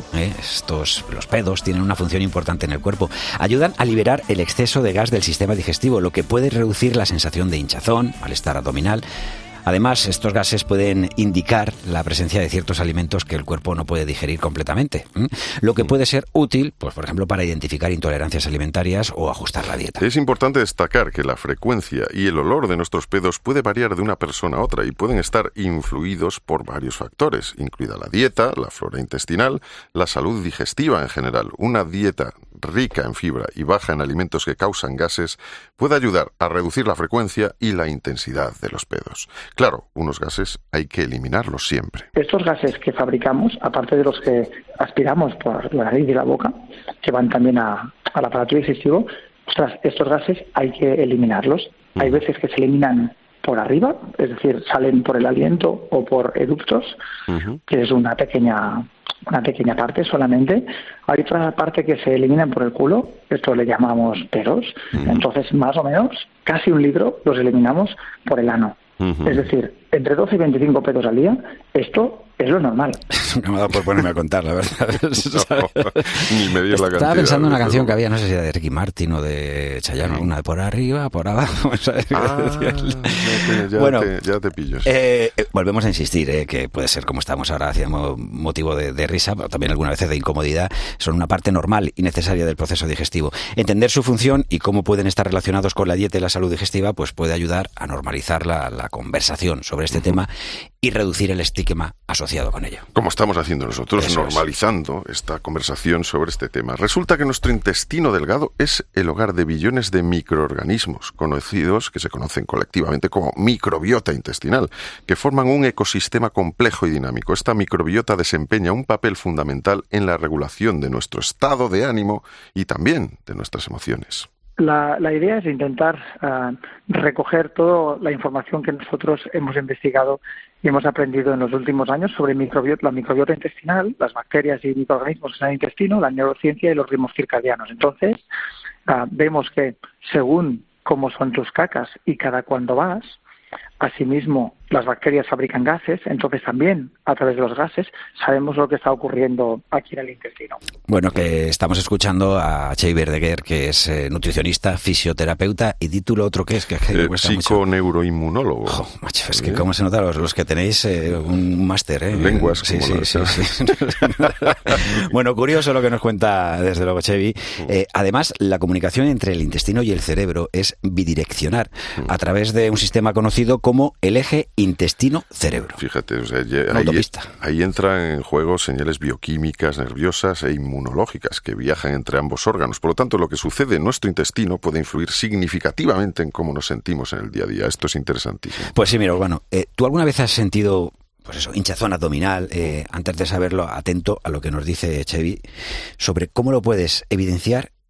los pedos tienen una función importante en el cuerpo. Ayudan a liberar el exceso de gas del sistema digestivo, lo que puede reducir la sensación de hinchazón, malestar abdominal. Además, estos gases pueden indicar la presencia de ciertos alimentos que el cuerpo no puede digerir completamente, lo que puede ser útil, pues por ejemplo, para identificar intolerancias alimentarias o ajustar la dieta. Es importante destacar que la frecuencia y el olor de nuestros pedos puede variar de una persona a otra y pueden estar influidos por varios factores, incluida la dieta, la flora intestinal, la salud digestiva en general. Una dieta rica en fibra y baja en alimentos que causan gases puede ayudar a reducir la frecuencia y la intensidad de los pedos. Claro, unos gases hay que eliminarlos siempre. Estos gases que fabricamos, aparte de los que aspiramos por la nariz y la boca, que van también al aparato digestivo, estos gases hay que eliminarlos. Hay veces que se eliminan por arriba, es decir, salen por el aliento o por eructos, que es una pequeña parte solamente. Hay otra parte que se eliminan por el culo, esto le llamamos pedos. Entonces, más o menos, casi 1 litro los eliminamos por el ano. Es decir, entre 12 y 25 pedos al día, esto es lo normal. No me ha dado por ponerme a contar, la verdad. Ni medir la cantidad. Estaba pensando en una canción que había, no sé si era de Ricky Martin o de Chayanne, una de por arriba, por abajo. Bueno, ya te pillo. Volvemos a insistir, que puede ser como estamos ahora haciendo motivo de risa, pero también algunas veces de incomodidad, son una parte normal y necesaria del proceso digestivo. Entender su función y cómo pueden estar relacionados con la dieta y la salud digestiva, pues puede ayudar a normalizar la conversación sobre este tema y reducir el estigma asociado con ello. Como estamos haciendo nosotros, normalizando esta conversación sobre este tema. Resulta que nuestro intestino delgado es el hogar de billones de microorganismos conocidos, que se conocen colectivamente como microbiota intestinal, que forman un ecosistema complejo y dinámico. Esta microbiota desempeña un papel fundamental en la regulación de nuestro estado de ánimo y también de nuestras emociones. La idea es intentar recoger toda la información que nosotros hemos investigado y hemos aprendido en los últimos años sobre la microbiota intestinal, las bacterias y microorganismos en el intestino, la neurociencia y los ritmos circadianos. Entonces, vemos que según cómo son tus cacas y cada cuándo vas, asimismo las bacterias fabrican gases, entonces también a través de los gases sabemos lo que está ocurriendo aquí en el intestino. Bueno, que estamos escuchando a Xevi Verdaguer, que es nutricionista, fisioterapeuta y título otro que es que psiconeuroinmunólogo. Macho, es que cómo se nota los que tenéis un máster, lenguas. Sí. Bueno, curioso lo que nos cuenta desde luego Xevi. Además, la comunicación entre el intestino y el cerebro es bidireccional a través de un sistema conocido como el eje intestino-cerebro. Fíjate, o sea, ahí entran en juego señales bioquímicas, nerviosas e inmunológicas que viajan entre ambos órganos. Por lo tanto, lo que sucede en nuestro intestino puede influir significativamente en cómo nos sentimos en el día a día. Esto es interesantísimo. Pues sí, mira, Urbano, ¿tú alguna vez has sentido hinchazón abdominal? Antes de saberlo, atento a lo que nos dice Xevi sobre cómo lo puedes evidenciar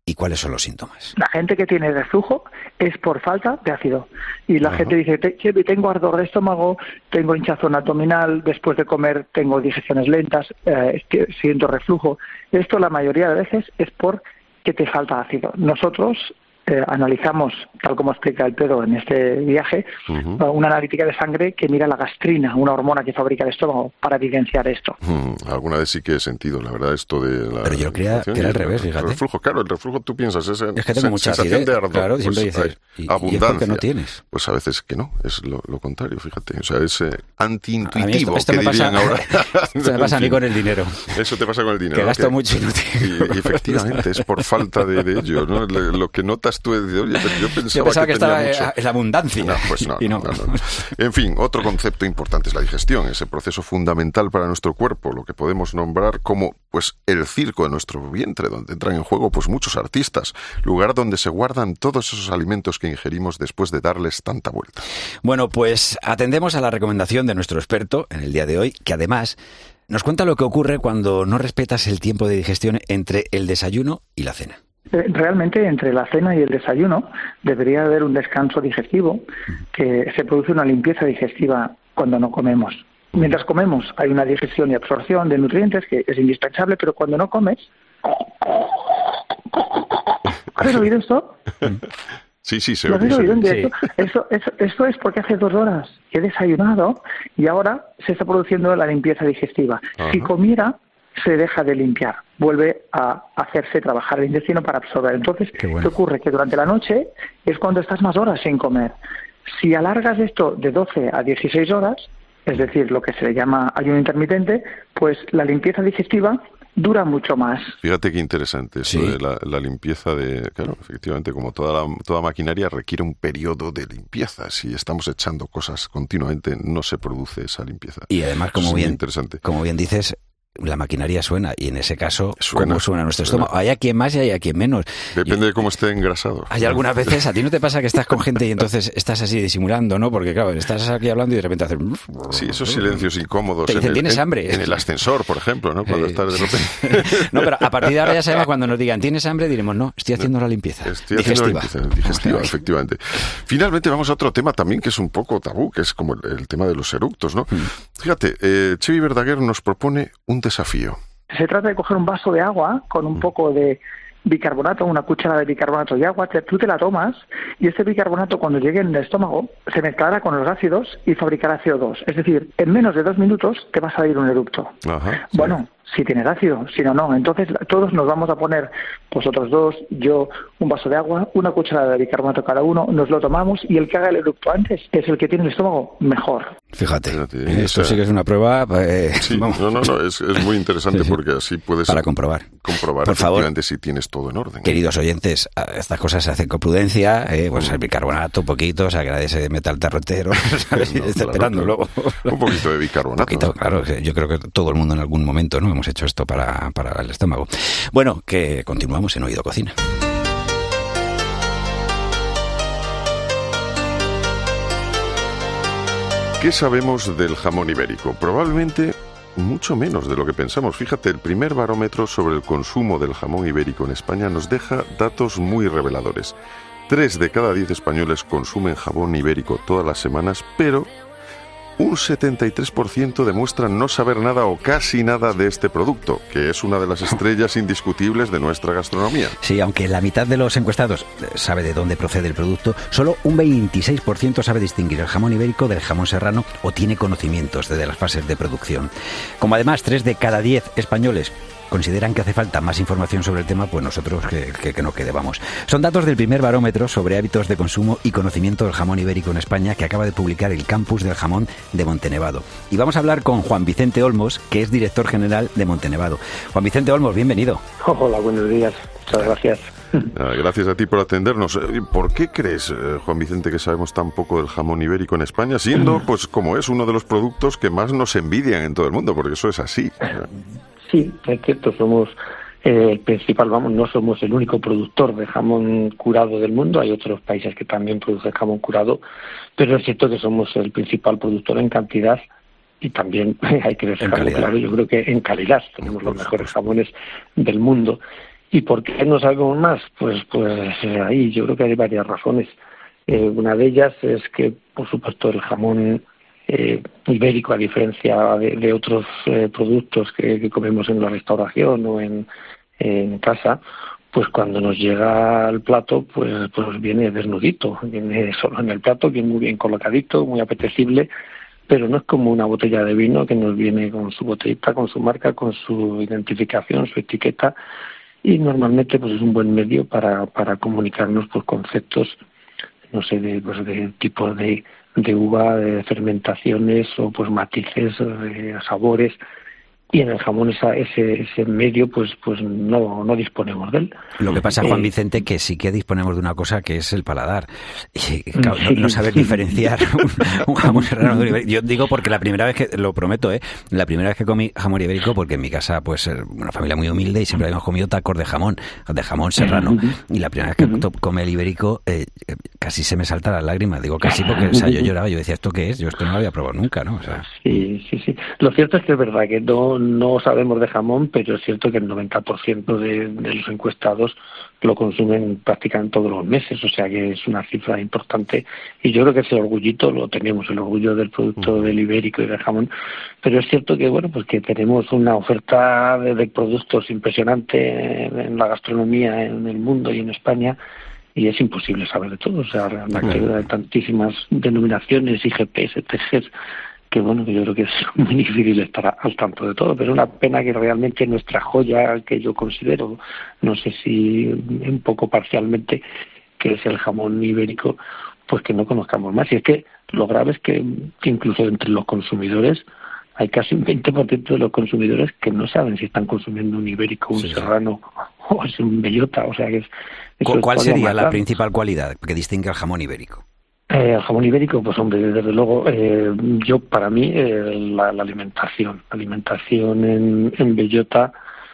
¿Y cuáles son los síntomas? La gente que tiene reflujo es por falta de ácido. Y la gente dice, tengo ardor de estómago, tengo hinchazón abdominal, después de comer tengo digestiones lentas, siento reflujo. Esto la mayoría de veces es por que te falta ácido. Nosotros analizamos, tal como explica el Pedro en este viaje, una analítica de sangre que mira la gastrina, una hormona que fabrica el estómago, para evidenciar esto. Alguna vez sí que he sentido, la verdad, esto de la... Pero yo creía que era al revés, fíjate. El reflujo, claro, el reflujo tú piensas, es que tengo mucha acidez, de ardor, claro, siempre pues, dices, abundancia. ¿y es porque no tienes? Pues a veces que no, es lo contrario, fíjate. O sea, es antiintuitivo, esto que me dirían pasa, ahora. Esto me pasa a mí con el dinero. Eso te pasa con el dinero. Que gasto mucho y efectivamente, es por falta de ello, ¿no? Lo que notas tú es de, oye, yo pensaba que estaba mucho. en la abundancia. No, pues no. En fin, otro concepto importante es la digestión, ese proceso fundamental para nuestro cuerpo, lo que podemos nombrar como pues el circo de nuestro vientre, donde entran en juego pues muchos artistas, lugar donde se guardan todos esos alimentos que ingerimos después de darles tanta vuelta. Bueno, pues atendemos a la recomendación de nuestro experto en el día de hoy, que además nos cuenta lo que ocurre cuando no respetas el tiempo de digestión entre el desayuno y la cena. Realmente entre la cena y el desayuno debería haber un descanso digestivo, que se produce una limpieza digestiva cuando no comemos. Mientras comemos hay una digestión y absorción de nutrientes que es indispensable, pero cuando no comes... ¿Has oído esto? Sí, se oye. Sí. Esto es porque hace 2 horas he desayunado y ahora se está produciendo la limpieza digestiva. Si comiera, se deja de limpiar, vuelve a hacerse trabajar el intestino para absorber. Entonces, ¿qué ocurre? Que durante la noche es cuando estás más horas sin comer. Si alargas esto de 12 a 16 horas, es decir, lo que se le llama ayuno intermitente, pues la limpieza digestiva dura mucho más. Fíjate qué interesante eso de la limpieza de... Claro, efectivamente, como toda maquinaria requiere un periodo de limpieza. Si estamos echando cosas continuamente, no se produce esa limpieza. Y además, como bien dices, la maquinaria suena, y en ese caso, ¿cómo suena nuestro estómago? Hay a quien más y hay a quien menos. Depende de cómo esté engrasado. Hay algunas veces, a ti no te pasa que estás con gente y entonces estás así disimulando, ¿no? Porque claro, estás aquí hablando y de repente haces... Sí, esos silencios incómodos. Te dicen, ¿tienes hambre? En el ascensor, por ejemplo, ¿no? Cuando estás de repente... No, pero a partir de ahora ya sabemos, cuando nos digan, ¿tienes hambre? Diremos, no, estoy haciendo la limpieza. Estoy haciendo la limpieza digestiva, efectivamente. Finalmente vamos a otro tema también que es un poco tabú, que es como el tema de los eructos, ¿no? Fíjate, Txevi Verdaguer nos propone un desafío. Se trata de coger un vaso de agua con un poco de bicarbonato, una cuchara de bicarbonato de agua, tú te la tomas y este bicarbonato cuando llegue en el estómago se mezclará con los ácidos y fabricará CO2. Es decir, en menos de 2 minutos te va a salir un eructo. Bueno, si tienes ácido, si no. Entonces todos nos vamos a poner, vosotros 2, yo, un vaso de agua, una cucharada de bicarbonato cada uno, nos lo tomamos y el que haga el eructo antes es el que tiene el estómago mejor. Fíjate, esto sí que es una prueba... Sí, es muy interesante porque así puedes... Para comprobar. Por favor, si tienes todo en orden. Queridos oyentes, estas cosas se hacen con prudencia, pues el bicarbonato un poquito, o sea, que nadie se meta al tarro entero, ¿sabes? Está esperando luego. Un poquito de bicarbonato. Claro, yo creo que todo el mundo en algún momento, ¿no? Hemos hecho esto para el estómago. Bueno, que continuamos en Oído Cocina. ¿Qué sabemos del jamón ibérico? Probablemente mucho menos de lo que pensamos. Fíjate, el primer barómetro sobre el consumo del jamón ibérico en España nos deja datos muy reveladores. 3 de cada 10 españoles consumen jamón ibérico todas las semanas, pero un 73% demuestran no saber nada o casi nada de este producto, que es una de las estrellas indiscutibles de nuestra gastronomía. Sí, aunque la mitad de los encuestados sabe de dónde procede el producto, solo un 26% sabe distinguir el jamón ibérico del jamón serrano o tiene conocimientos de las fases de producción. Como además 3 de cada 10 españoles consideran que hace falta más información sobre el tema, pues nosotros que no quede, vamos. Son datos del primer barómetro sobre hábitos de consumo y conocimiento del jamón ibérico en España que acaba de publicar el Campus del Jamón de Montenevado. Y vamos a hablar con Juan Vicente Olmos, que es director general de Montenevado. Juan Vicente Olmos, bienvenido. Hola, buenos días. Muchas gracias. Gracias a ti por atendernos. ¿Por qué crees, Juan Vicente, que sabemos tan poco del jamón ibérico en España, siendo, pues como es uno de los productos que más nos envidian en todo el mundo? Porque eso es así. Sí, es cierto, somos el principal, no somos el único productor de jamón curado del mundo, hay otros países que también producen jamón curado, pero es cierto que somos el principal productor en cantidad y también hay que dejarlo claro, yo creo que en calidad tenemos los mejores jamones del mundo. ¿Y por qué no sabemos más? Pues ahí yo creo que hay varias razones. Una de ellas es que, por supuesto, el jamón ibérico, a diferencia de otros productos que comemos en la restauración o en casa, pues cuando nos llega al plato, pues viene desnudito, viene solo en el plato, viene muy bien colocadito, muy apetecible, pero no es como una botella de vino que nos viene con su botellita, con su marca, con su identificación, su etiqueta, y normalmente pues es un buen medio para comunicarnos pues conceptos, no sé, de tipos de uva, de fermentaciones o pues matices, de sabores. Y en el jamón ese medio pues no disponemos de él. Lo que pasa, Juan Vicente, que sí que disponemos de una cosa que es el paladar. Y, claro, no saber diferenciar un jamón serrano de un ibérico. Yo digo porque la primera vez que, lo prometo, la primera vez que comí jamón ibérico, porque en mi casa pues una familia muy humilde y siempre habíamos comido tacos de jamón serrano. Y la primera vez que comí el ibérico casi se me saltan las lágrimas. Digo casi porque yo lloraba, yo decía, ¿esto qué es? Yo esto no lo había probado nunca, ¿no? O sea, Sí. Lo cierto es que es verdad que no sabemos de jamón, pero es cierto que el 90% de los encuestados lo consumen prácticamente todos los meses, o sea que es una cifra importante, y yo creo que ese orgullito lo tenemos, el orgullo del producto del ibérico y del jamón, pero es cierto que bueno, pues que tenemos una oferta de productos impresionante en la gastronomía en el mundo y en España, y es imposible saber de todo, o sea, realmente hay tantísimas denominaciones, IGPs, TGs, que bueno, que yo creo que es muy difícil estar al tanto de todo, pero es una pena que realmente nuestra joya, que yo considero, no sé si un poco parcialmente, que es el jamón ibérico, pues que no conozcamos más. Y es que lo grave es que incluso entre los consumidores hay casi un 20% de los consumidores que no saben si están consumiendo un ibérico, un serrano o es un bellota, o sea que ¿Cuál sería la principal cualidad que distingue al jamón ibérico? El jamón ibérico, pues hombre, desde luego, para mí, la alimentación en bellota,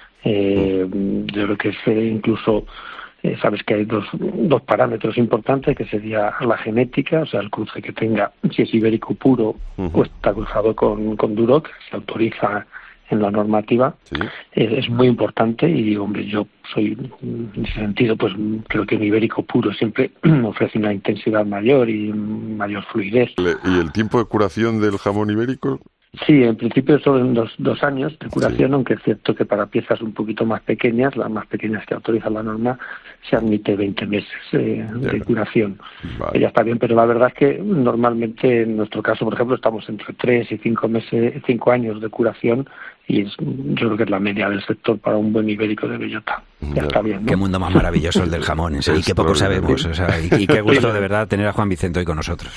yo creo que es incluso, sabes que hay dos parámetros importantes, que sería la genética, o sea, el cruce que tenga, si es ibérico puro o está cruzado con duroc, se autoriza en la normativa, es muy importante, y hombre, yo soy, en ese sentido, pues creo que un ibérico puro siempre ofrece una intensidad mayor y mayor fluidez. ¿Y el tiempo de curación del jamón ibérico? Sí, en principio son 2 años de curación, aunque es cierto que para piezas un poquito más pequeñas, las más pequeñas que autoriza la norma, se admite 20 meses de curación. Vale. Ya está bien, pero la verdad es que normalmente en nuestro caso, por ejemplo, estamos entre 3 y 5 años de curación, y yo creo que es la media del sector para un buen ibérico de bellota. Ya está bien, ¿no? Qué mundo más maravilloso el del jamón, en serio, y qué poco sabemos, o sea, y qué gusto de verdad tener a Juan Vicente hoy con nosotros.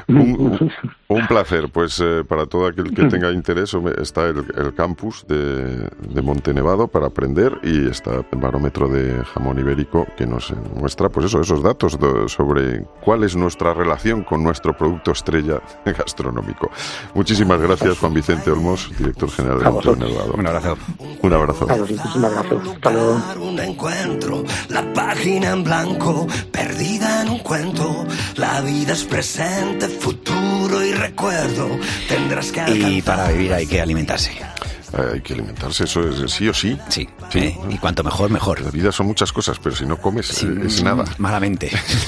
Un placer, pues para todo aquel que tenga interés está el campus de Montenevado para aprender, y está el barómetro de jamón ibérico que nos muestra pues esos datos sobre cuál es nuestra relación con nuestro producto estrella gastronómico. Muchísimas gracias, Juan Vicente Olmos, director general de Montenevado. Un abrazo. Un abrazo. Muchísimas gracias. Hasta luego. Un encuentro, la página en blanco, perdida en un cuento. La vida es presente, futuro y recuerdo. Tendrás que alcanzar. Y para vivir hay que alimentarse. Hay que alimentarse, eso es sí o sí. Sí. Y cuanto mejor, mejor. La vida son muchas cosas, pero si no comes es nada. Malamente.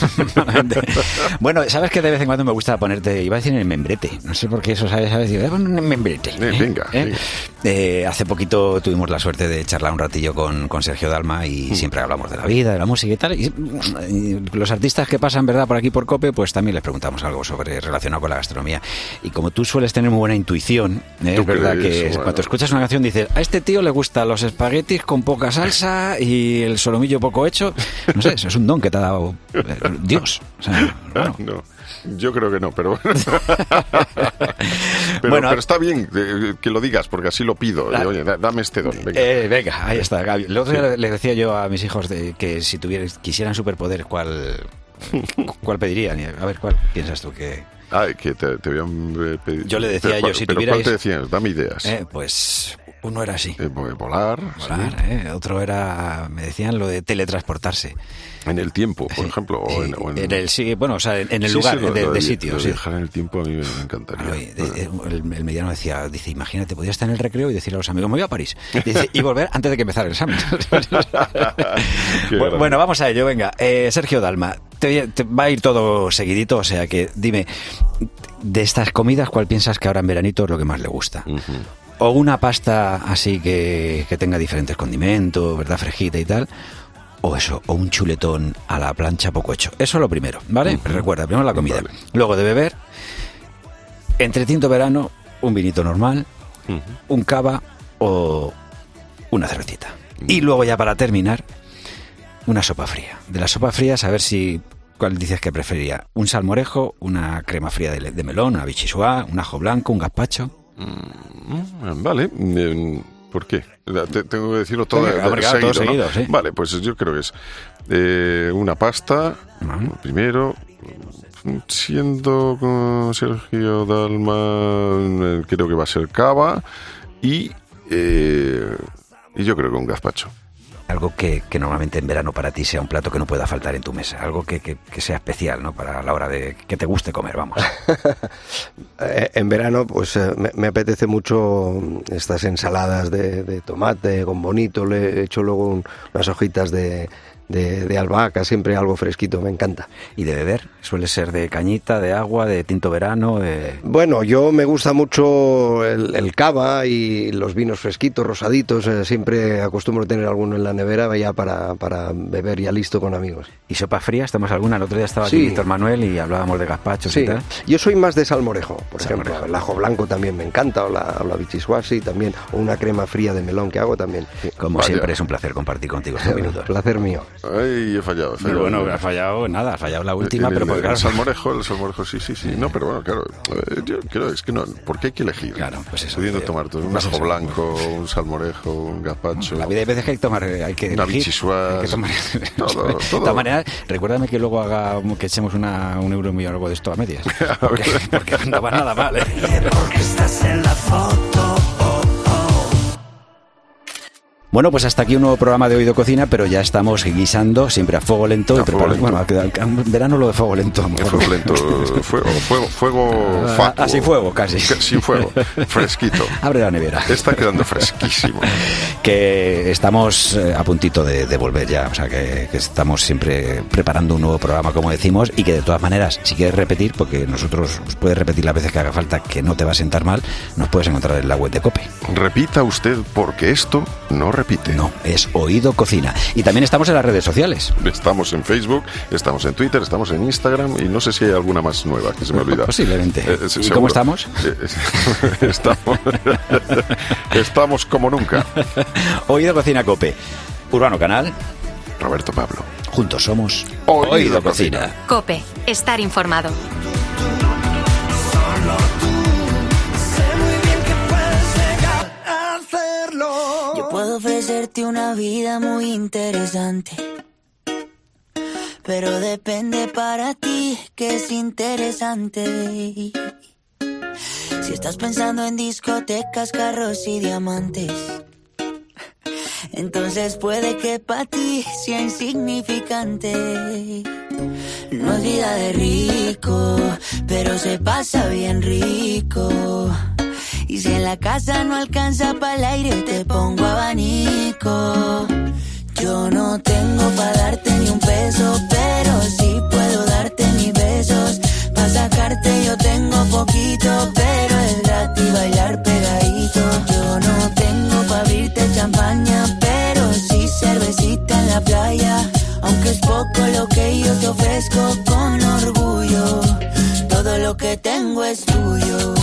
Bueno, sabes que de vez en cuando me gusta ponerte, iba a decir en el membrete, no sé por qué eso, ¿sabes? Digo, un membrete. Venga. Hace poquito tuvimos la suerte de charlar un ratillo con Sergio Dalma, y siempre hablamos de la vida, de la música y tal. Y los artistas que pasan, ¿verdad?, por aquí por COPE, pues también les preguntamos algo relacionado con la gastronomía. Y como tú sueles tener muy buena intuición, es verdad que cuando escuchas una canción dices, a este tío le gustan los espaguetis con poca salsa y el solomillo poco hecho. No sé, eso es un don que te ha dado Dios. O sea, bueno. No, yo creo que no, pero pero está bien que lo digas, porque así lo pido. Oye, dame este don. Venga, ahí está, Gaby. El otro día le decía yo a mis hijos que si quisieran superpoderes, ¿cuál pedirían? A ver, ¿cuál piensas tú que...? Que te habían pedido. Yo le decía, si tuvierais... ¿Cuál te decían? Dame ideas. Pues Uno era así. Volar. Sí. Otro era, me decían, lo de teletransportarse. En el tiempo, por ejemplo. O en el sí, bueno, o sea, en el lugar de sitio. Sí. Viajar en el tiempo a mí me encantaría. El mediano dice, imagínate, podías estar en el recreo y decirle a los amigos, me voy a París. Y volver antes de que empezara el examen. Bueno, vamos a ello, venga. Sergio Dalma, te va a ir todo seguidito, o sea que dime, de estas comidas, ¿cuál piensas que ahora en veranito es lo que más le gusta? O una pasta así que tenga diferentes condimentos, ¿verdad? Fresquita y tal. O un chuletón a la plancha poco hecho. Eso es lo primero, ¿vale? Recuerda, primero la comida. Vale. Luego de beber, entre tinto verano, un vinito normal, un cava o una cervecita. Y luego ya para terminar, una sopa fría. De las sopas frías, a ver ¿cuál dices que preferiría? ¿Un salmorejo, una crema fría de melón, una vichyssoise, un ajo blanco, un gazpacho? Vale, ¿por qué? Tengo que decirlo todo seguido, ¿no? Sí. Vale, pues yo creo que es una pasta, primero, siendo con Sergio Dalma, creo que va a ser cava, y yo creo que un gazpacho. Algo que normalmente en verano para ti sea un plato que no pueda faltar en tu mesa, algo que sea especial, ¿no? Para la hora de que te guste comer, vamos. En verano, pues me apetece mucho estas ensaladas de tomate con bonito, le he hecho luego unas hojitas de albahaca, siempre algo fresquito, me encanta. ¿Y de beber? ¿Suele ser de cañita, de agua, de tinto verano? Bueno, yo me gusta mucho el cava y los vinos fresquitos, rosaditos, siempre acostumbro tener alguno en la nevera ya para beber ya listo con amigos. ¿Y sopas frías? ¿Tomas alguna? El otro día estaba aquí Víctor Manuel y hablábamos de gazpachos y tal. Yo soy más de salmorejo, por ejemplo. El ajo blanco también me encanta, o la vichyssoise también, o una crema fría de melón que hago también. Sí. Como siempre, es un placer compartir contigo estos minutos. Placer mío. Ay, he fallado. Bueno, has fallado la última, pero pues claro. El salmorejo, sí. No, pero bueno, claro, yo creo es que no, porque hay que elegir. Claro, pues eso. Pudiendo tomar todo, un ajo blanco, un salmorejo, un gazpacho. La vida hay veces que hay que tomar, una vichyssoise. Todo. De todas maneras, recuérdame que luego que echemos un €1 o algo de esto a medias. Porque no va nada mal, ¿eh? Porque estás en la foto. Bueno, pues hasta aquí un nuevo programa de Oído Cocina, pero ya estamos guisando siempre a fuego lento. Bueno, en verano lo de fuego lento. Fuego lento, fuego fatuo. Así fuego, casi. Sin fuego, fresquito. Abre la nevera. Está quedando fresquísimo. Que estamos a puntito de volver ya, o sea que estamos siempre preparando un nuevo programa, como decimos, y que de todas maneras, si quieres repetir, porque nosotros puedes repetir las veces que haga falta, que no te va a sentar mal, nos puedes encontrar en la web de COPE. Repita usted, porque esto no repite. No, es Oído Cocina. Y también estamos en las redes sociales. Estamos en Facebook, estamos en Twitter, estamos en Instagram y no sé si hay alguna más nueva que se me olvida. Posiblemente. ¿Y cómo estamos? Estamos como nunca. Oído Cocina COPE. Urbano Canal. Roberto Pablo. Juntos somos Oído Cocina. COPE. Estar informado. Puedo ofrecerte una vida muy interesante, pero depende para ti que es interesante. Si estás pensando en discotecas, carros y diamantes, entonces puede que para ti sea insignificante. No es vida de rico, pero se pasa bien rico. Y si en la casa no alcanza para el aire, te pongo abanico. Yo no tengo para darte ni un peso, pero sí puedo darte mis besos. Pa' sacarte yo tengo poquito, pero es gratis bailar pegadito. Yo no tengo para abrirte champaña, pero sí cervecita en la playa. Aunque es poco lo que yo te ofrezco con orgullo, todo lo que tengo es tuyo.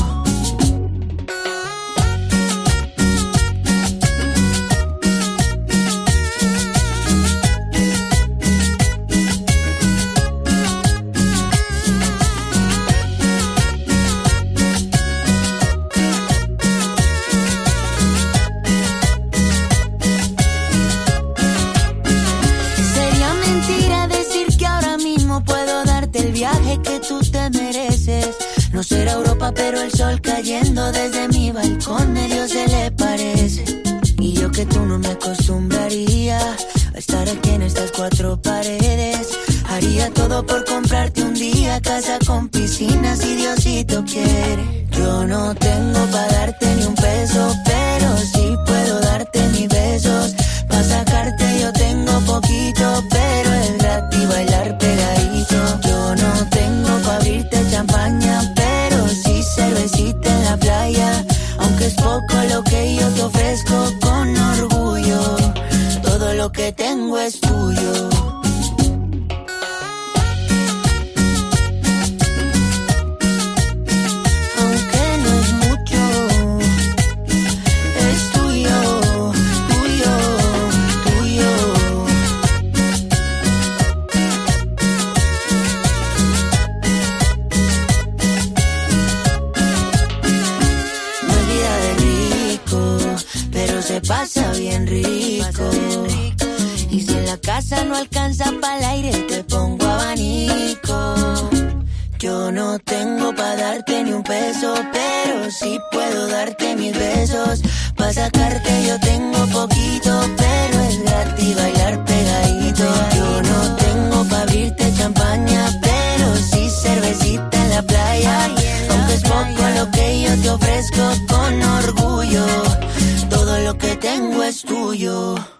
Que tú te mereces, No será Europa, pero el sol cayendo desde mi balcón medio se le parece. Y yo que tú no me acostumbraría a estar aquí en estas cuatro paredes. Haría todo por comprarte un día casa con piscina si Diosito quiere. Yo no tengo para darte ni un peso, pero sí puedo darte mis besos. Pa' sacarte yo tengo poquito, pero es gratis bailar pegadito. Yo no tengo pa' abrirte champaña, pero sí cervecita en la playa. Aunque es poco lo que yo te ofrezco con orgullo, todo lo que tengo es tuyo. Pasa bien rico. Y si en la casa no alcanza pa'l aire, te pongo abanico. Yo no tengo pa' darte ni un peso, pero sí puedo darte mis besos. Pa' sacarte yo tengo poquito, pero es gratis bailar pegadito. Yo no tengo pa' abrirte champaña, pero sí cervecita en la playa. Aunque es poco lo que yo te ofrezco con orgullo, todo lo que tengo es tuyo.